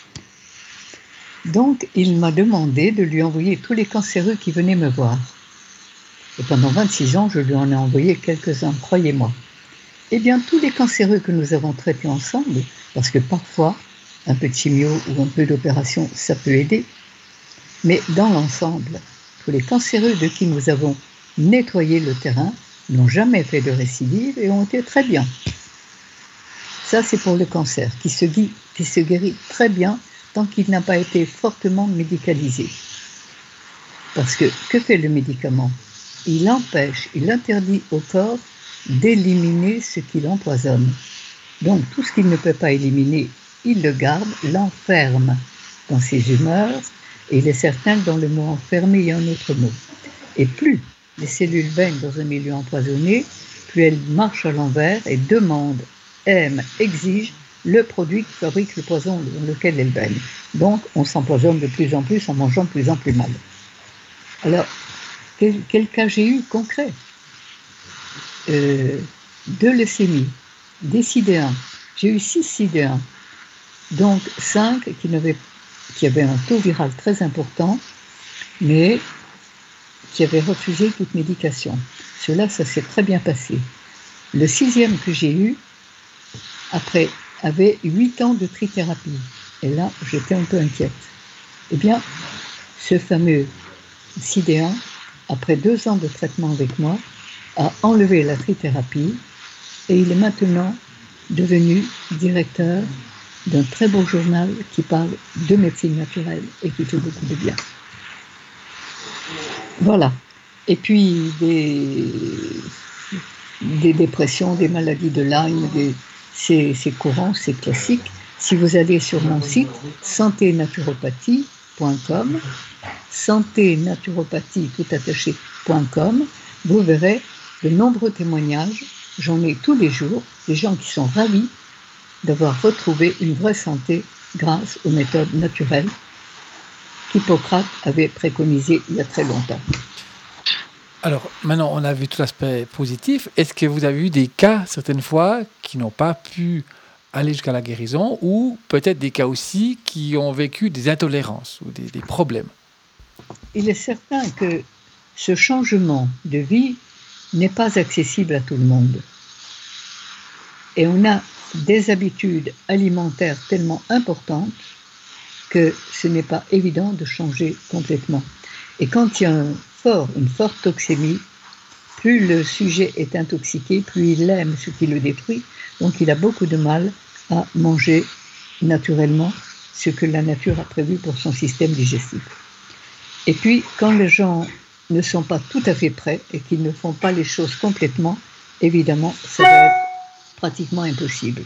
Donc, il m'a demandé de lui envoyer tous les cancéreux qui venaient me voir. Et pendant 26 ans, je lui en ai envoyé quelques-uns, croyez-moi. Eh bien, tous les cancéreux que nous avons traités ensemble, parce que parfois, un peu de chimio ou un peu d'opération, ça peut aider, mais dans l'ensemble, tous les cancéreux de qui nous avons nettoyé le terrain n'ont jamais fait de récidive et ont été très bien. Ça, c'est pour le cancer, qui se guérit très bien tant qu'il n'a pas été fortement médicalisé. Parce que fait le médicament? Il empêche, il interdit au corps d'éliminer ce qui l'empoisonne. Donc tout ce qu'il ne peut pas éliminer, il le garde, l'enferme dans ses humeurs, et il est certain que dans le mot enfermé, il y a un autre mot. Et plus les cellules baignent dans un milieu empoisonné, plus elles marchent à l'envers et demandent, aiment, exigent le produit qui fabrique le poison dans lequel elles baignent. Donc on s'empoisonne de plus en plus en mangeant de plus en plus mal. Alors, quel cas j'ai eu concret? 2 leucémies, des sidéens. J'ai eu 6 sidéens, donc 5 qui avaient un taux viral très important, mais qui avaient refusé toute médication. Cela, ça s'est très bien passé. Le 6e que j'ai eu, après, avait 8 ans de trithérapie. Et là, j'étais un peu inquiète. Eh bien, ce fameux sidéen, après 2 ans de traitement avec moi, a enlevé la trithérapie et il est maintenant devenu directeur d'un très beau journal qui parle de médecine naturelle et qui fait beaucoup de bien. Voilà. Et puis des dépressions, des maladies de Lyme, c'est courant, c'est classique. Si vous allez sur mon site santénaturopathie.com, santénaturopathie.com, vous verrez de nombreux témoignages. J'en ai tous les jours, des gens qui sont ravis d'avoir retrouvé une vraie santé grâce aux méthodes naturelles qu'Hippocrate avait préconisées il y a très longtemps. Alors, maintenant, on a vu tout l'aspect positif. Est-ce que vous avez eu des cas, certaines fois, qui n'ont pas pu aller jusqu'à la guérison, ou peut-être des cas aussi qui ont vécu des intolérances ou des problèmes? Il est certain que ce changement de vie n'est pas accessible à tout le monde. Et on a des habitudes alimentaires tellement importantes que ce n'est pas évident de changer complètement. Et quand il y a une forte toxémie, plus le sujet est intoxiqué, plus il aime ce qui le détruit, donc il a beaucoup de mal à manger naturellement ce que la nature a prévu pour son système digestif. Et puis, quand les gens ne sont pas tout à fait prêts et qu'ils ne font pas les choses complètement, évidemment, ça va être pratiquement impossible.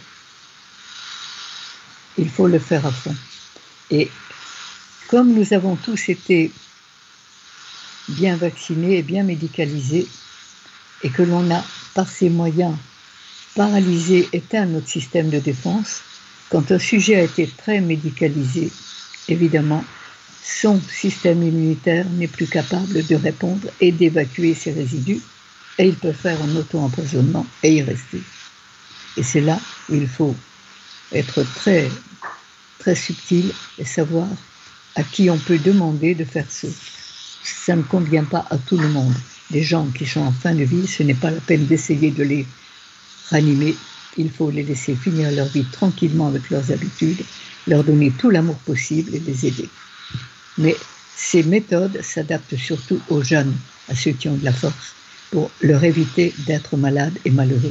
Il faut le faire à fond. Et comme nous avons tous été bien vaccinés et bien médicalisés, et que l'on a, par ces moyens, paralysé, éteint notre système de défense, quand un sujet a été très médicalisé, évidemment, son système immunitaire n'est plus capable de répondre et d'évacuer ses résidus, et il peut faire un auto-empoisonnement et y rester. Et c'est là où il faut être très, très subtil et savoir à qui on peut demander de faire ça. Ça ne convient pas à tout le monde. Les gens qui sont en fin de vie, ce n'est pas la peine d'essayer de les ranimer. Il faut les laisser finir leur vie tranquillement avec leurs habitudes, leur donner tout l'amour possible et les aider. Mais ces méthodes s'adaptent surtout aux jeunes, à ceux qui ont de la force, pour leur éviter d'être malades et malheureux.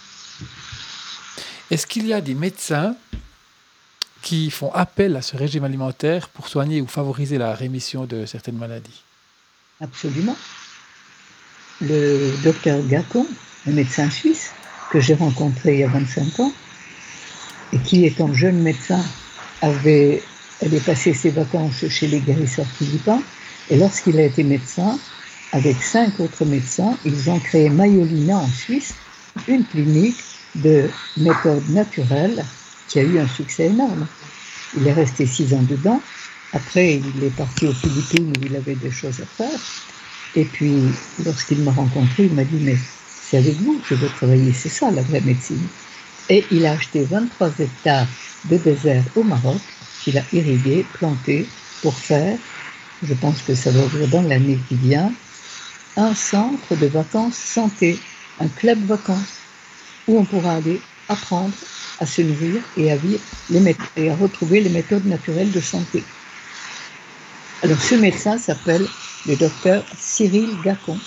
Est-ce qu'il y a des médecins qui font appel à ce régime alimentaire pour soigner ou favoriser la rémission de certaines maladies? Absolument. Le docteur Gacon, un médecin suisse que j'ai rencontré il y a 25 ans et qui, étant jeune médecin, avait passé ses vacances chez les guérisseurs philippins, et lorsqu'il a été médecin, avec 5 autres médecins, ils ont créé Mayolina en Suisse, une clinique de méthodes naturelles qui a eu un succès énorme. Il est resté 6 ans dedans. Après, il est parti aux Philippines où il avait des choses à faire. Et puis, lorsqu'il m'a rencontré, il m'a dit « Mais c'est avec vous que je veux travailler, c'est ça la vraie médecine. » Et il a acheté 23 hectares de désert au Maroc, qu'il a irrigué, planté, pour faire, je pense que ça va ouvrir dans l'année qui vient, un centre de vacances santé, un club vacances, où on pourra aller apprendre à se nourrir et à vivre et à retrouver les méthodes naturelles de santé. Alors ce médecin s'appelle le docteur Cyril Gacon.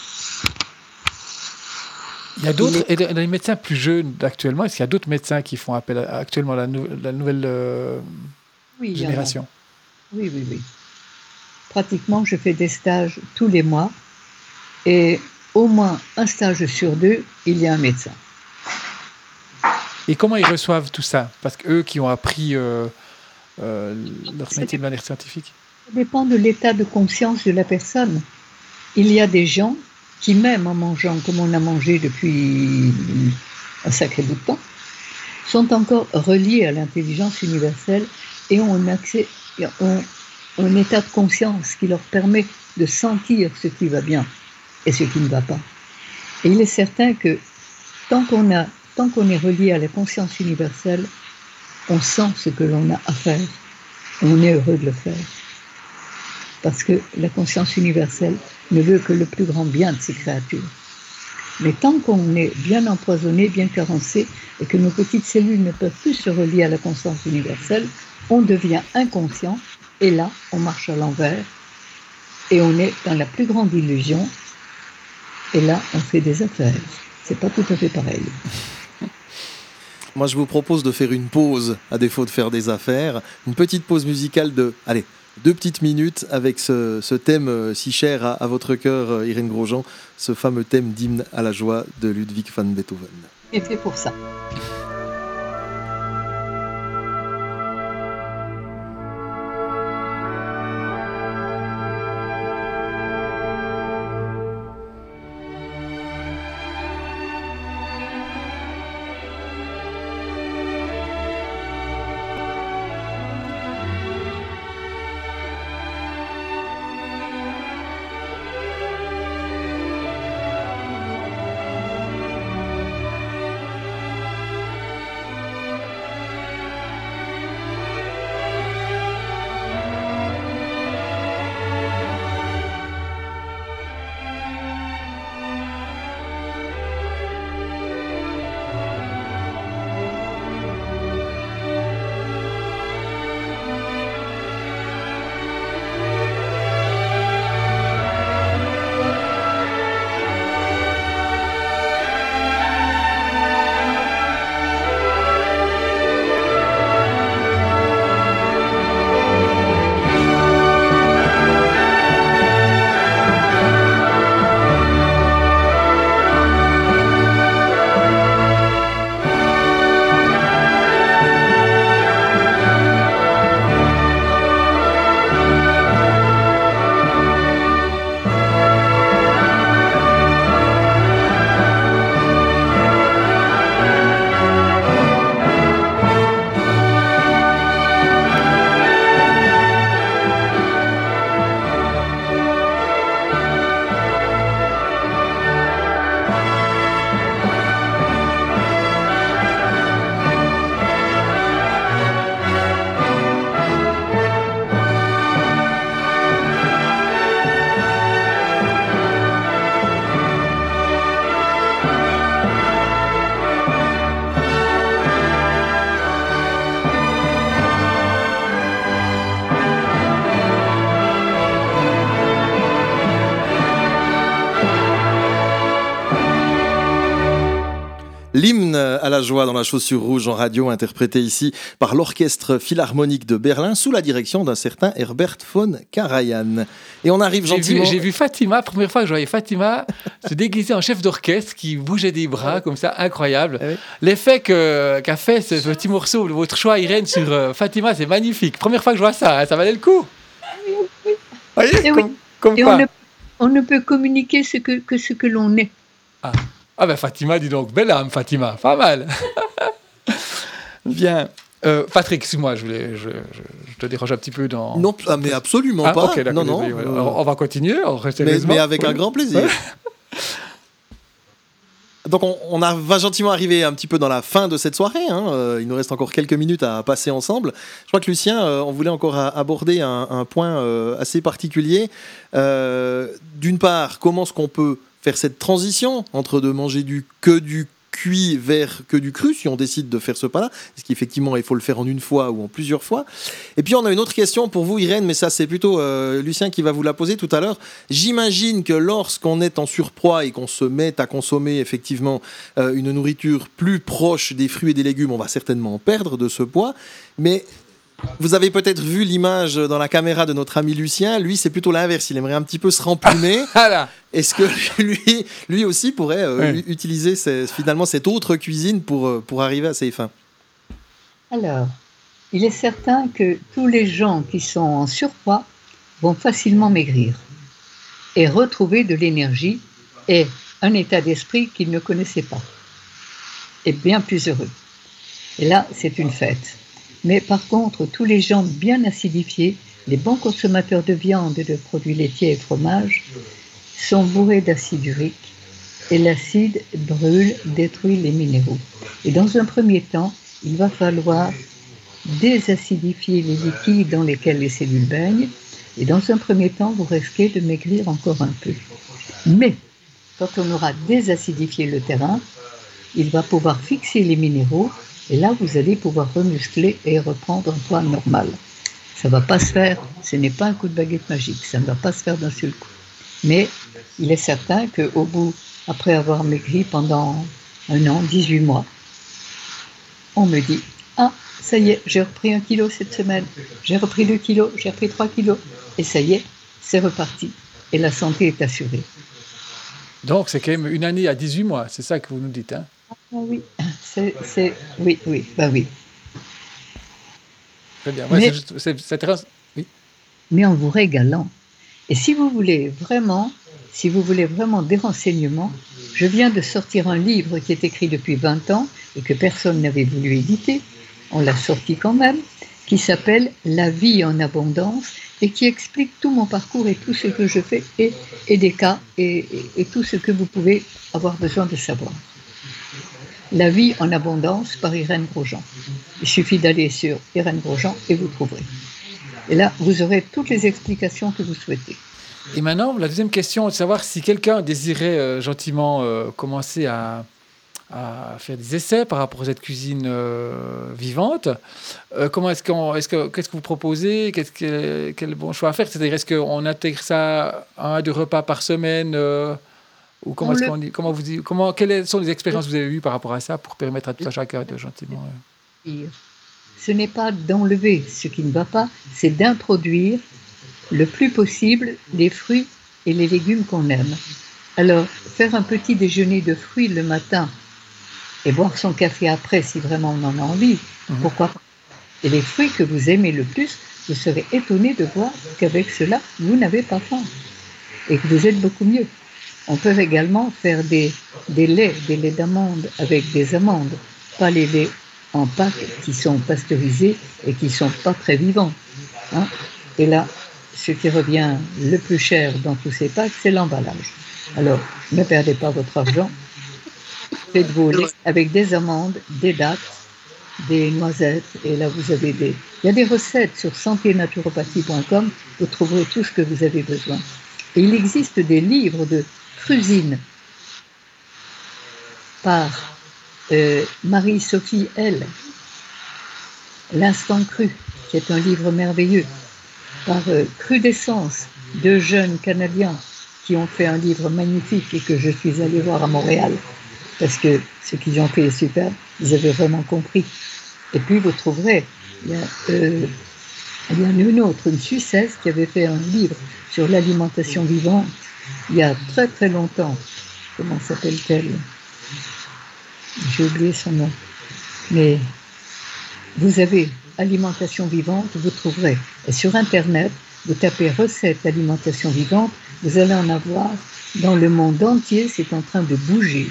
Il y a d'autres, et dans les médecins plus jeunes actuellement, est-ce qu'il y a d'autres médecins qui font appel actuellement à la nouvelle génération? Oui. Pratiquement, je fais des stages tous les mois et au moins un stage sur 2, il y a un médecin. Et comment ils reçoivent tout ça? Parce qu'eux qui ont appris leur métier de manière scientifique. Ça dépend de l'état de conscience de la personne. Il y a des gens qui, même en mangeant comme on a mangé depuis un sacré bout de temps, sont encore reliés à l'intelligence universelle et ont un état de conscience qui leur permet de sentir ce qui va bien et ce qui ne va pas. Et il est certain que tant qu'on est relié à la conscience universelle, on sent ce que l'on a à faire. On est heureux de le faire. Parce que la conscience universelle ne veut que le plus grand bien de ses créatures. Mais tant qu'on est bien empoisonné, bien carencé, et que nos petites cellules ne peuvent plus se relier à la conscience universelle, on devient inconscient, et là, on marche à l'envers, et on est dans la plus grande illusion, et là, on fait des affaires. C'est pas tout à fait pareil. moi je vous propose de faire une pause, à défaut de faire des affaires. Une petite pause musicale de, 2 petites minutes avec ce thème si cher à votre cœur, Irène Grosjean, ce fameux thème d'hymne à la joie de Ludwig van Beethoven. C'est fait pour ça. L'hymne à la joie dans la chaussure rouge en radio, interprété ici par l'Orchestre Philharmonique de Berlin sous la direction d'un certain Herbert von Karajan. Et on arrive gentiment... J'ai vu Fatima, première fois que je voyais Fatima se déguiser en chef d'orchestre qui bougeait des bras comme ça, incroyable. Oui. L'effet qu'a fait ce petit morceau, votre choix Irène sur Fatima, c'est magnifique. Première fois que je vois ça, hein, ça valait le coup. Oui. Voyez, oui. Comme et quoi. On ne peut communiquer que ce que l'on est. Ah ben Fatima, dis donc, belle âme Fatima, pas mal. Bien. Patrick, excuse-moi, je te dérange un petit peu dans... Non, mais absolument pas. Okay, d'accord, non. On va continuer, mais avec un grand plaisir. Donc on va gentiment arriver un petit peu dans la fin de cette soirée. Il nous reste encore quelques minutes à passer ensemble. Je crois que Lucien, on voulait encore aborder un point assez particulier. D'une part, comment est-ce qu'on peut faire cette transition entre de manger du cuit vers que du cru, si on décide de faire ce pas-là, parce qu'effectivement, il faut le faire en une fois ou en plusieurs fois. Et puis, on a une autre question pour vous, Irène, mais ça, c'est plutôt Lucien qui va vous la poser tout à l'heure. J'imagine que lorsqu'on est en surpoids et qu'on se met à consommer, effectivement, une nourriture plus proche des fruits et des légumes, on va certainement perdre de ce poids, mais... Vous avez peut-être vu l'image dans la caméra de notre ami Lucien. Lui, c'est plutôt l'inverse. Il aimerait un petit peu se remplumer. Est-ce que lui aussi pourrait utiliser finalement cette autre cuisine pour arriver à ses fins ? Alors, il est certain que tous les gens qui sont en surpoids vont facilement maigrir et retrouver de l'énergie et un état d'esprit qu'ils ne connaissaient pas. Et bien plus heureux. Et là, c'est une fête. Mais par contre, tous les gens bien acidifiés, les bons consommateurs de viande et de produits laitiers et fromages, sont bourrés d'acide urique et l'acide brûle, détruit les minéraux. Et dans un premier temps, il va falloir désacidifier les liquides dans lesquels les cellules baignent et dans un premier temps, vous risquez de maigrir encore un peu. Mais quand on aura désacidifié le terrain, il va pouvoir fixer les minéraux. Et là, vous allez pouvoir remuscler et reprendre un poids normal. Ça ne va pas se faire, ce n'est pas un coup de baguette magique, ça ne va pas se faire d'un seul coup. Mais il est certain qu'au bout, après avoir maigri pendant 1 an, 18 mois, on me dit « Ah, ça y est, j'ai repris 1 kilo cette semaine, j'ai repris 2 kilos, j'ai repris 3 kilos, et ça y est, c'est reparti. Et la santé est assurée. » Donc, c'est quand même une année à 18 mois, c'est ça que vous nous dites, hein? Ah oui, oui. Très bien. Ouais, oui. Mais en vous régalant. Et si vous voulez vraiment des renseignements, je viens de sortir un livre qui est écrit depuis 20 ans et que personne n'avait voulu éditer. On l'a sorti quand même, qui s'appelle « La vie en abondance » et qui explique tout mon parcours et tout ce que je fais et des cas et tout ce que vous pouvez avoir besoin de savoir. La vie en abondance par Irène Grosjean. Il suffit d'aller sur Irène Grosjean et vous trouverez. Et là, vous aurez toutes les explications que vous souhaitez. Et maintenant, la deuxième question est de savoir si quelqu'un désirait gentiment commencer à faire des essais par rapport à cette cuisine vivante. Qu'est-ce que vous proposez? Quel bon choix à faire? C'est-à-dire, est-ce qu'on intègre ça à 1 à 2 repas par semaine ou quelles sont les expériences que vous avez eues par rapport à ça pour permettre à tout à chacun de gentiment... Ce n'est pas d'enlever ce qui ne va pas, c'est d'introduire le plus possible les fruits et les légumes qu'on aime. Alors, faire un petit déjeuner de fruits le matin et boire son café après si vraiment on en a envie, pourquoi pas? Et les fruits que vous aimez le plus, vous serez étonné de voir qu'avec cela, vous n'avez pas faim et que vous êtes beaucoup mieux. On peut également faire des laits d'amande avec des amandes, pas les laits en pâte qui sont pasteurisés et qui ne sont pas très vivants. Hein? Et là, ce qui revient le plus cher dans tous ces pâtes, c'est l'emballage. Alors, ne perdez pas votre argent. Faites vos laits avec des amandes, des dattes, des noisettes. Et là, vous avez il y a des recettes sur santénaturopathie.com. Vous trouverez tout ce que vous avez besoin. Et il existe des livres de cuisine par Marie-Sophie L. L'Instant Cru, qui est un livre merveilleux, par Crudescence, 2 jeunes Canadiens qui ont fait un livre magnifique et que je suis allée voir à Montréal, parce que ce qu'ils ont fait est super, ils avaient vraiment compris. Et puis vous trouverez, il y a une autre, une Suissesse, qui avait fait un livre sur l'alimentation vivante il y a très très longtemps. Comment s'appelle-t-elle? J'ai oublié son nom. Mais vous avez alimentation vivante, vous trouverez. Et sur Internet, vous tapez recettes alimentation vivante, vous allez en avoir dans le monde entier, c'est en train de bouger.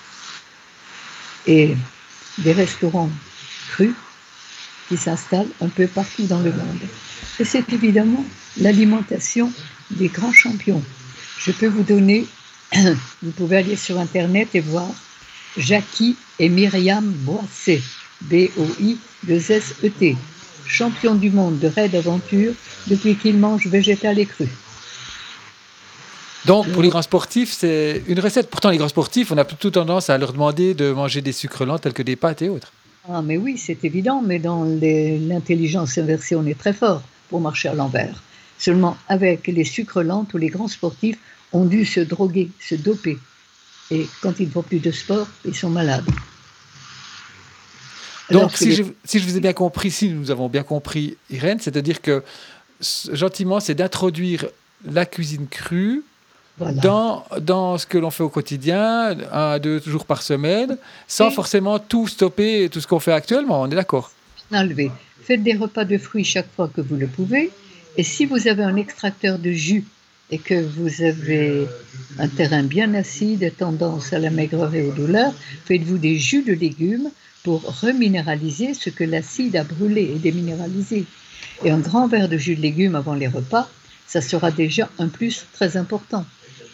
Et des restaurants crus qui s'installent un peu partout dans le monde. Et c'est évidemment l'alimentation des grands champions. Je peux vous donner, vous pouvez aller sur Internet et voir Jackie et Myriam Boisset, B-O-I-2-S-E-T, champion du monde de raid aventure depuis qu'ils mangent végétal et cru. Donc, pour les grands sportifs, c'est une recette. Pourtant, les grands sportifs, on a plutôt tendance à leur demander de manger des sucres lents tels que des pâtes et autres. Ah, mais oui, c'est évident, mais dans l'intelligence inversée, on est très fort pour marcher à l'envers. Seulement, avec les sucres lents, tous les grands sportifs ont dû se droguer, se doper. Et quand ils ne font plus de sport, ils sont malades. Donc, si je vous ai bien compris, si nous avons bien compris, Irène, c'est-à-dire que, gentiment, c'est d'introduire la cuisine crue dans ce que l'on fait au quotidien, 1 à 2 jours par semaine, sans forcément tout stopper, tout ce qu'on fait actuellement, on est d'accord? Enlevez. Faites des repas de fruits chaque fois que vous le pouvez. Et si vous avez un extracteur de jus et que vous avez un terrain bien acide et tendance à la maigreur et aux douleurs, faites-vous des jus de légumes pour reminéraliser ce que l'acide a brûlé et déminéralisé. Et un grand verre de jus de légumes avant les repas, ça sera déjà un plus très important.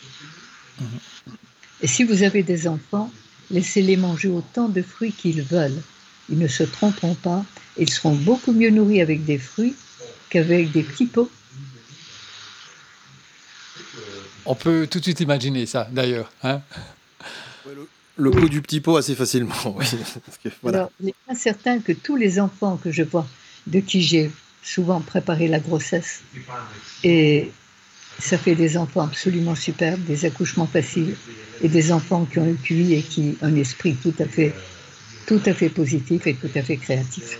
Et si vous avez des enfants, laissez-les manger autant de fruits qu'ils veulent. Ils ne se tromperont pas, ils seront beaucoup mieux nourris avec des fruits qu'avec des petits pots. On peut tout de suite imaginer ça, d'ailleurs. Hein, le pot du petit pot assez facilement. Oui. Parce que, voilà. Alors, il n'est pas certain que tous les enfants que je vois, de qui j'ai souvent préparé la grossesse, et ça fait des enfants absolument superbes, des accouchements faciles, et des enfants qui ont eu QI et qui ont un esprit tout à fait tout à fait positif et tout à fait créatif.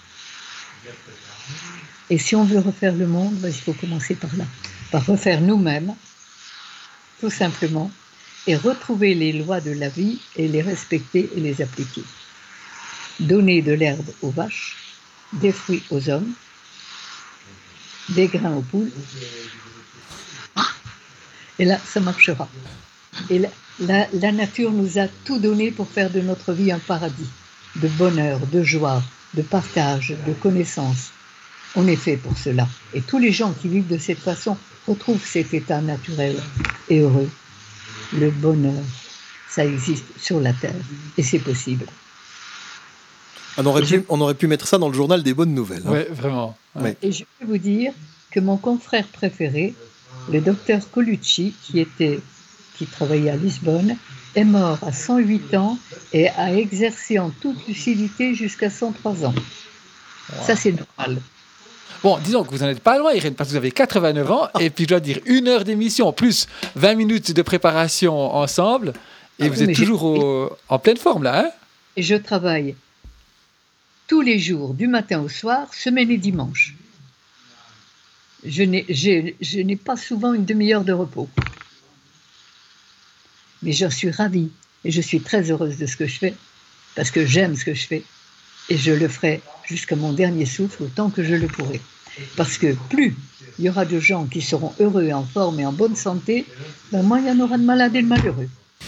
Et si on veut refaire le monde, il faut commencer par là, par refaire nous-mêmes, tout simplement, et retrouver les lois de la vie et les respecter et les appliquer. Donner de l'herbe aux vaches, des fruits aux hommes, des grains aux poules, et là, ça marchera. Et la nature nous a tout donné pour faire de notre vie un paradis, de bonheur, de joie, de partage, de connaissance. On est fait pour cela. Et tous les gens qui vivent de cette façon retrouvent cet état naturel et heureux. Le bonheur, ça existe sur la terre et c'est possible. On aurait pu mettre ça dans le journal des bonnes nouvelles. Oui, vraiment. Ouais. Et je peux vous dire que mon confrère préféré, le docteur Colucci, qui travaillait à Lisbonne, est mort à 108 ans et a exercé en toute lucidité jusqu'à 103 ans. Wow. Ça, c'est normal. Bon, disons que vous n'en êtes pas loin, Irène, parce que vous avez 89 ans, et puis je dois dire 1 heure d'émission, plus 20 minutes de préparation ensemble, et vous êtes toujours en pleine forme, là, hein? Et je travaille tous les jours, du matin au soir, semaine et dimanche. Je n'ai pas souvent une demi-heure de repos. Mais j'en suis ravie, et je suis très heureuse de ce que je fais, parce que j'aime ce que je fais, et je le ferai jusqu'à mon dernier souffle, autant que je le pourrai. Parce que plus il y aura de gens qui seront heureux, en forme et en bonne santé, moins il y en aura de malades et de malheureux.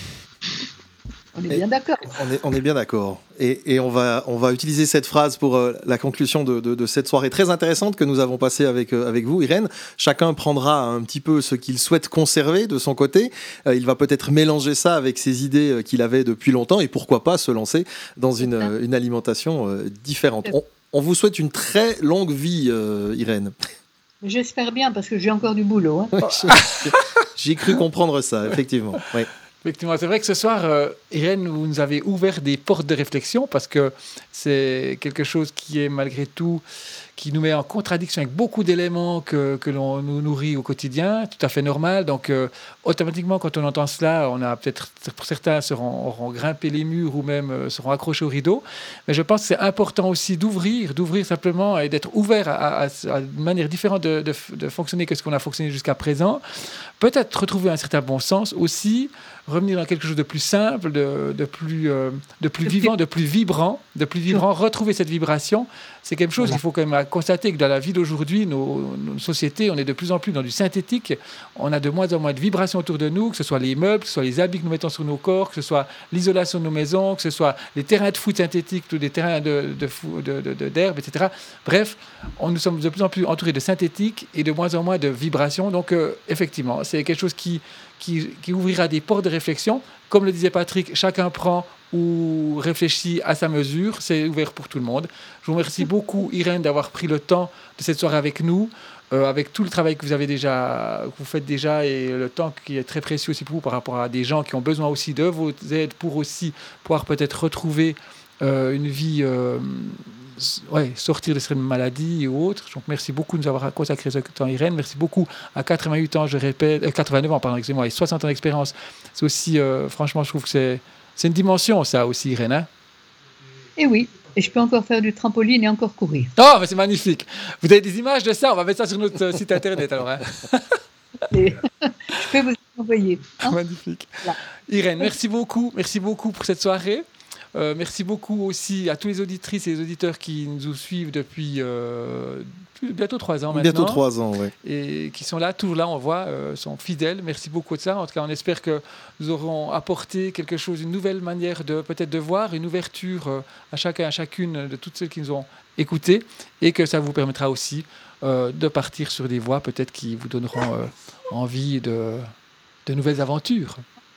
On est bien d'accord. On est bien d'accord. Et on va utiliser cette phrase pour la conclusion de cette soirée très intéressante que nous avons passée avec vous, Irène. Chacun prendra un petit peu ce qu'il souhaite conserver de son côté. Il va peut-être mélanger ça avec ses idées qu'il avait depuis longtemps et pourquoi pas se lancer dans une alimentation différente. On vous souhaite une très longue vie, Irène. J'espère bien parce que j'ai encore du boulot. Hein. J'ai cru comprendre ça, effectivement. Oui. Effectivement, c'est vrai que ce soir, Irène, vous nous avez ouvert des portes de réflexion parce que c'est quelque chose qui est malgré tout, qui nous met en contradiction avec beaucoup d'éléments que l'on nous nourrit au quotidien, tout à fait normal. Donc, automatiquement, quand on entend cela, on a peut-être, pour certains, auront grimpé les murs ou même seront accrochés au rideau. Mais je pense que c'est important aussi d'ouvrir simplement et d'être ouvert à une manière différente de fonctionner que ce qu'on a fonctionné jusqu'à présent. Peut-être retrouver un certain bon sens aussi, revenir dans quelque chose de plus simple, de plus vivant, de plus vibrant, retrouver cette vibration. C'est quelque chose qu'il faut quand même constater que dans la vie d'aujourd'hui, nos sociétés, on est de plus en plus dans du synthétique. On a de moins en moins de vibrations autour de nous, que ce soit les meubles, que ce soit les habits que nous mettons sur nos corps, que ce soit l'isolation de nos maisons, que ce soit les terrains de foot synthétiques ou des terrains d'herbe, etc. Bref, nous sommes de plus en plus entourés de synthétique et de moins en moins de vibrations. Donc, effectivement, c'est quelque chose qui ouvrira des portes de réflexion. Comme le disait Patrick, chacun prend ou réfléchit à sa mesure. C'est ouvert pour tout le monde. Je vous remercie beaucoup, Irène, d'avoir pris le temps de cette soirée avec nous, avec tout le travail que vous faites déjà et le temps qui est très précieux aussi pour vous par rapport à des gens qui ont besoin aussi de vos aides pour aussi pouvoir peut-être retrouver une vie... sortir de cette maladie et autres. Donc, merci beaucoup de nous avoir consacré ce temps, Irène. Merci beaucoup à 88 ans, je répète, 89 ans, pardon, excusez-moi, et 60 ans d'expérience. C'est aussi, franchement, je trouve que c'est une dimension, ça aussi, Irène. Hein? Et oui, et je peux encore faire du trampoline et encore courir. Oh, mais c'est magnifique. Vous avez des images de ça? On va mettre ça sur notre site internet, alors. Hein? Je peux vous envoyer. Hein? Magnifique. Là. Irène, merci beaucoup pour cette soirée. Merci beaucoup aussi à tous les auditrices et les auditeurs qui nous suivent depuis bientôt 3 ans maintenant. Bientôt 3 ans, oui. Et qui sont là, toujours là, on voit, sont fidèles. Merci beaucoup de ça. En tout cas, on espère que nous aurons apporté quelque chose, une nouvelle manière peut-être de voir, une ouverture à chacun, à chacune de toutes celles qui nous ont écoutés et que ça vous permettra aussi de partir sur des voies peut-être qui vous donneront envie de nouvelles aventures.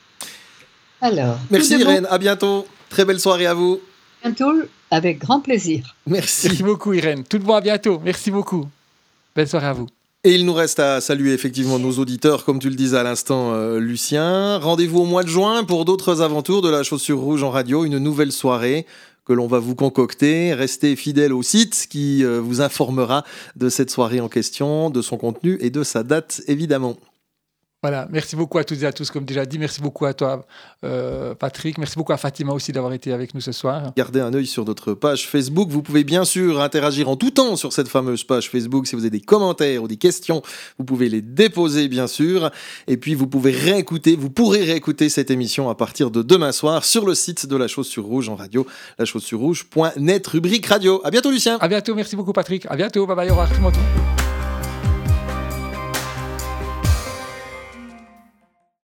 Alors, merci Irène, à bientôt. Très belle soirée à vous. Bientôt, avec grand plaisir. Merci beaucoup Irène. Tout le monde, à bientôt. Merci beaucoup. Belle soirée à vous. Et il nous reste à saluer effectivement nos auditeurs, comme tu le disais à l'instant, Lucien. Rendez-vous au mois de juin pour d'autres aventures de la Chaussure Rouge en radio, une nouvelle soirée que l'on va vous concocter. Restez fidèles au site qui vous informera de cette soirée en question, de son contenu et de sa date évidemment. Voilà, merci beaucoup à toutes et à tous, comme déjà dit. Merci beaucoup à toi, Patrick. Merci beaucoup à Fatima aussi d'avoir été avec nous ce soir. Gardez un œil sur notre page Facebook. Vous pouvez bien sûr interagir en tout temps sur cette fameuse page Facebook. Si vous avez des commentaires ou des questions, vous pouvez les déposer, bien sûr. Et puis, vous pourrez réécouter cette émission à partir de demain soir sur le site de La Chaussure Rouge en radio, lachaussurerouge.net, rubrique radio. À bientôt, Lucien. À bientôt, merci beaucoup, Patrick. À bientôt, bye bye, au revoir tout le monde.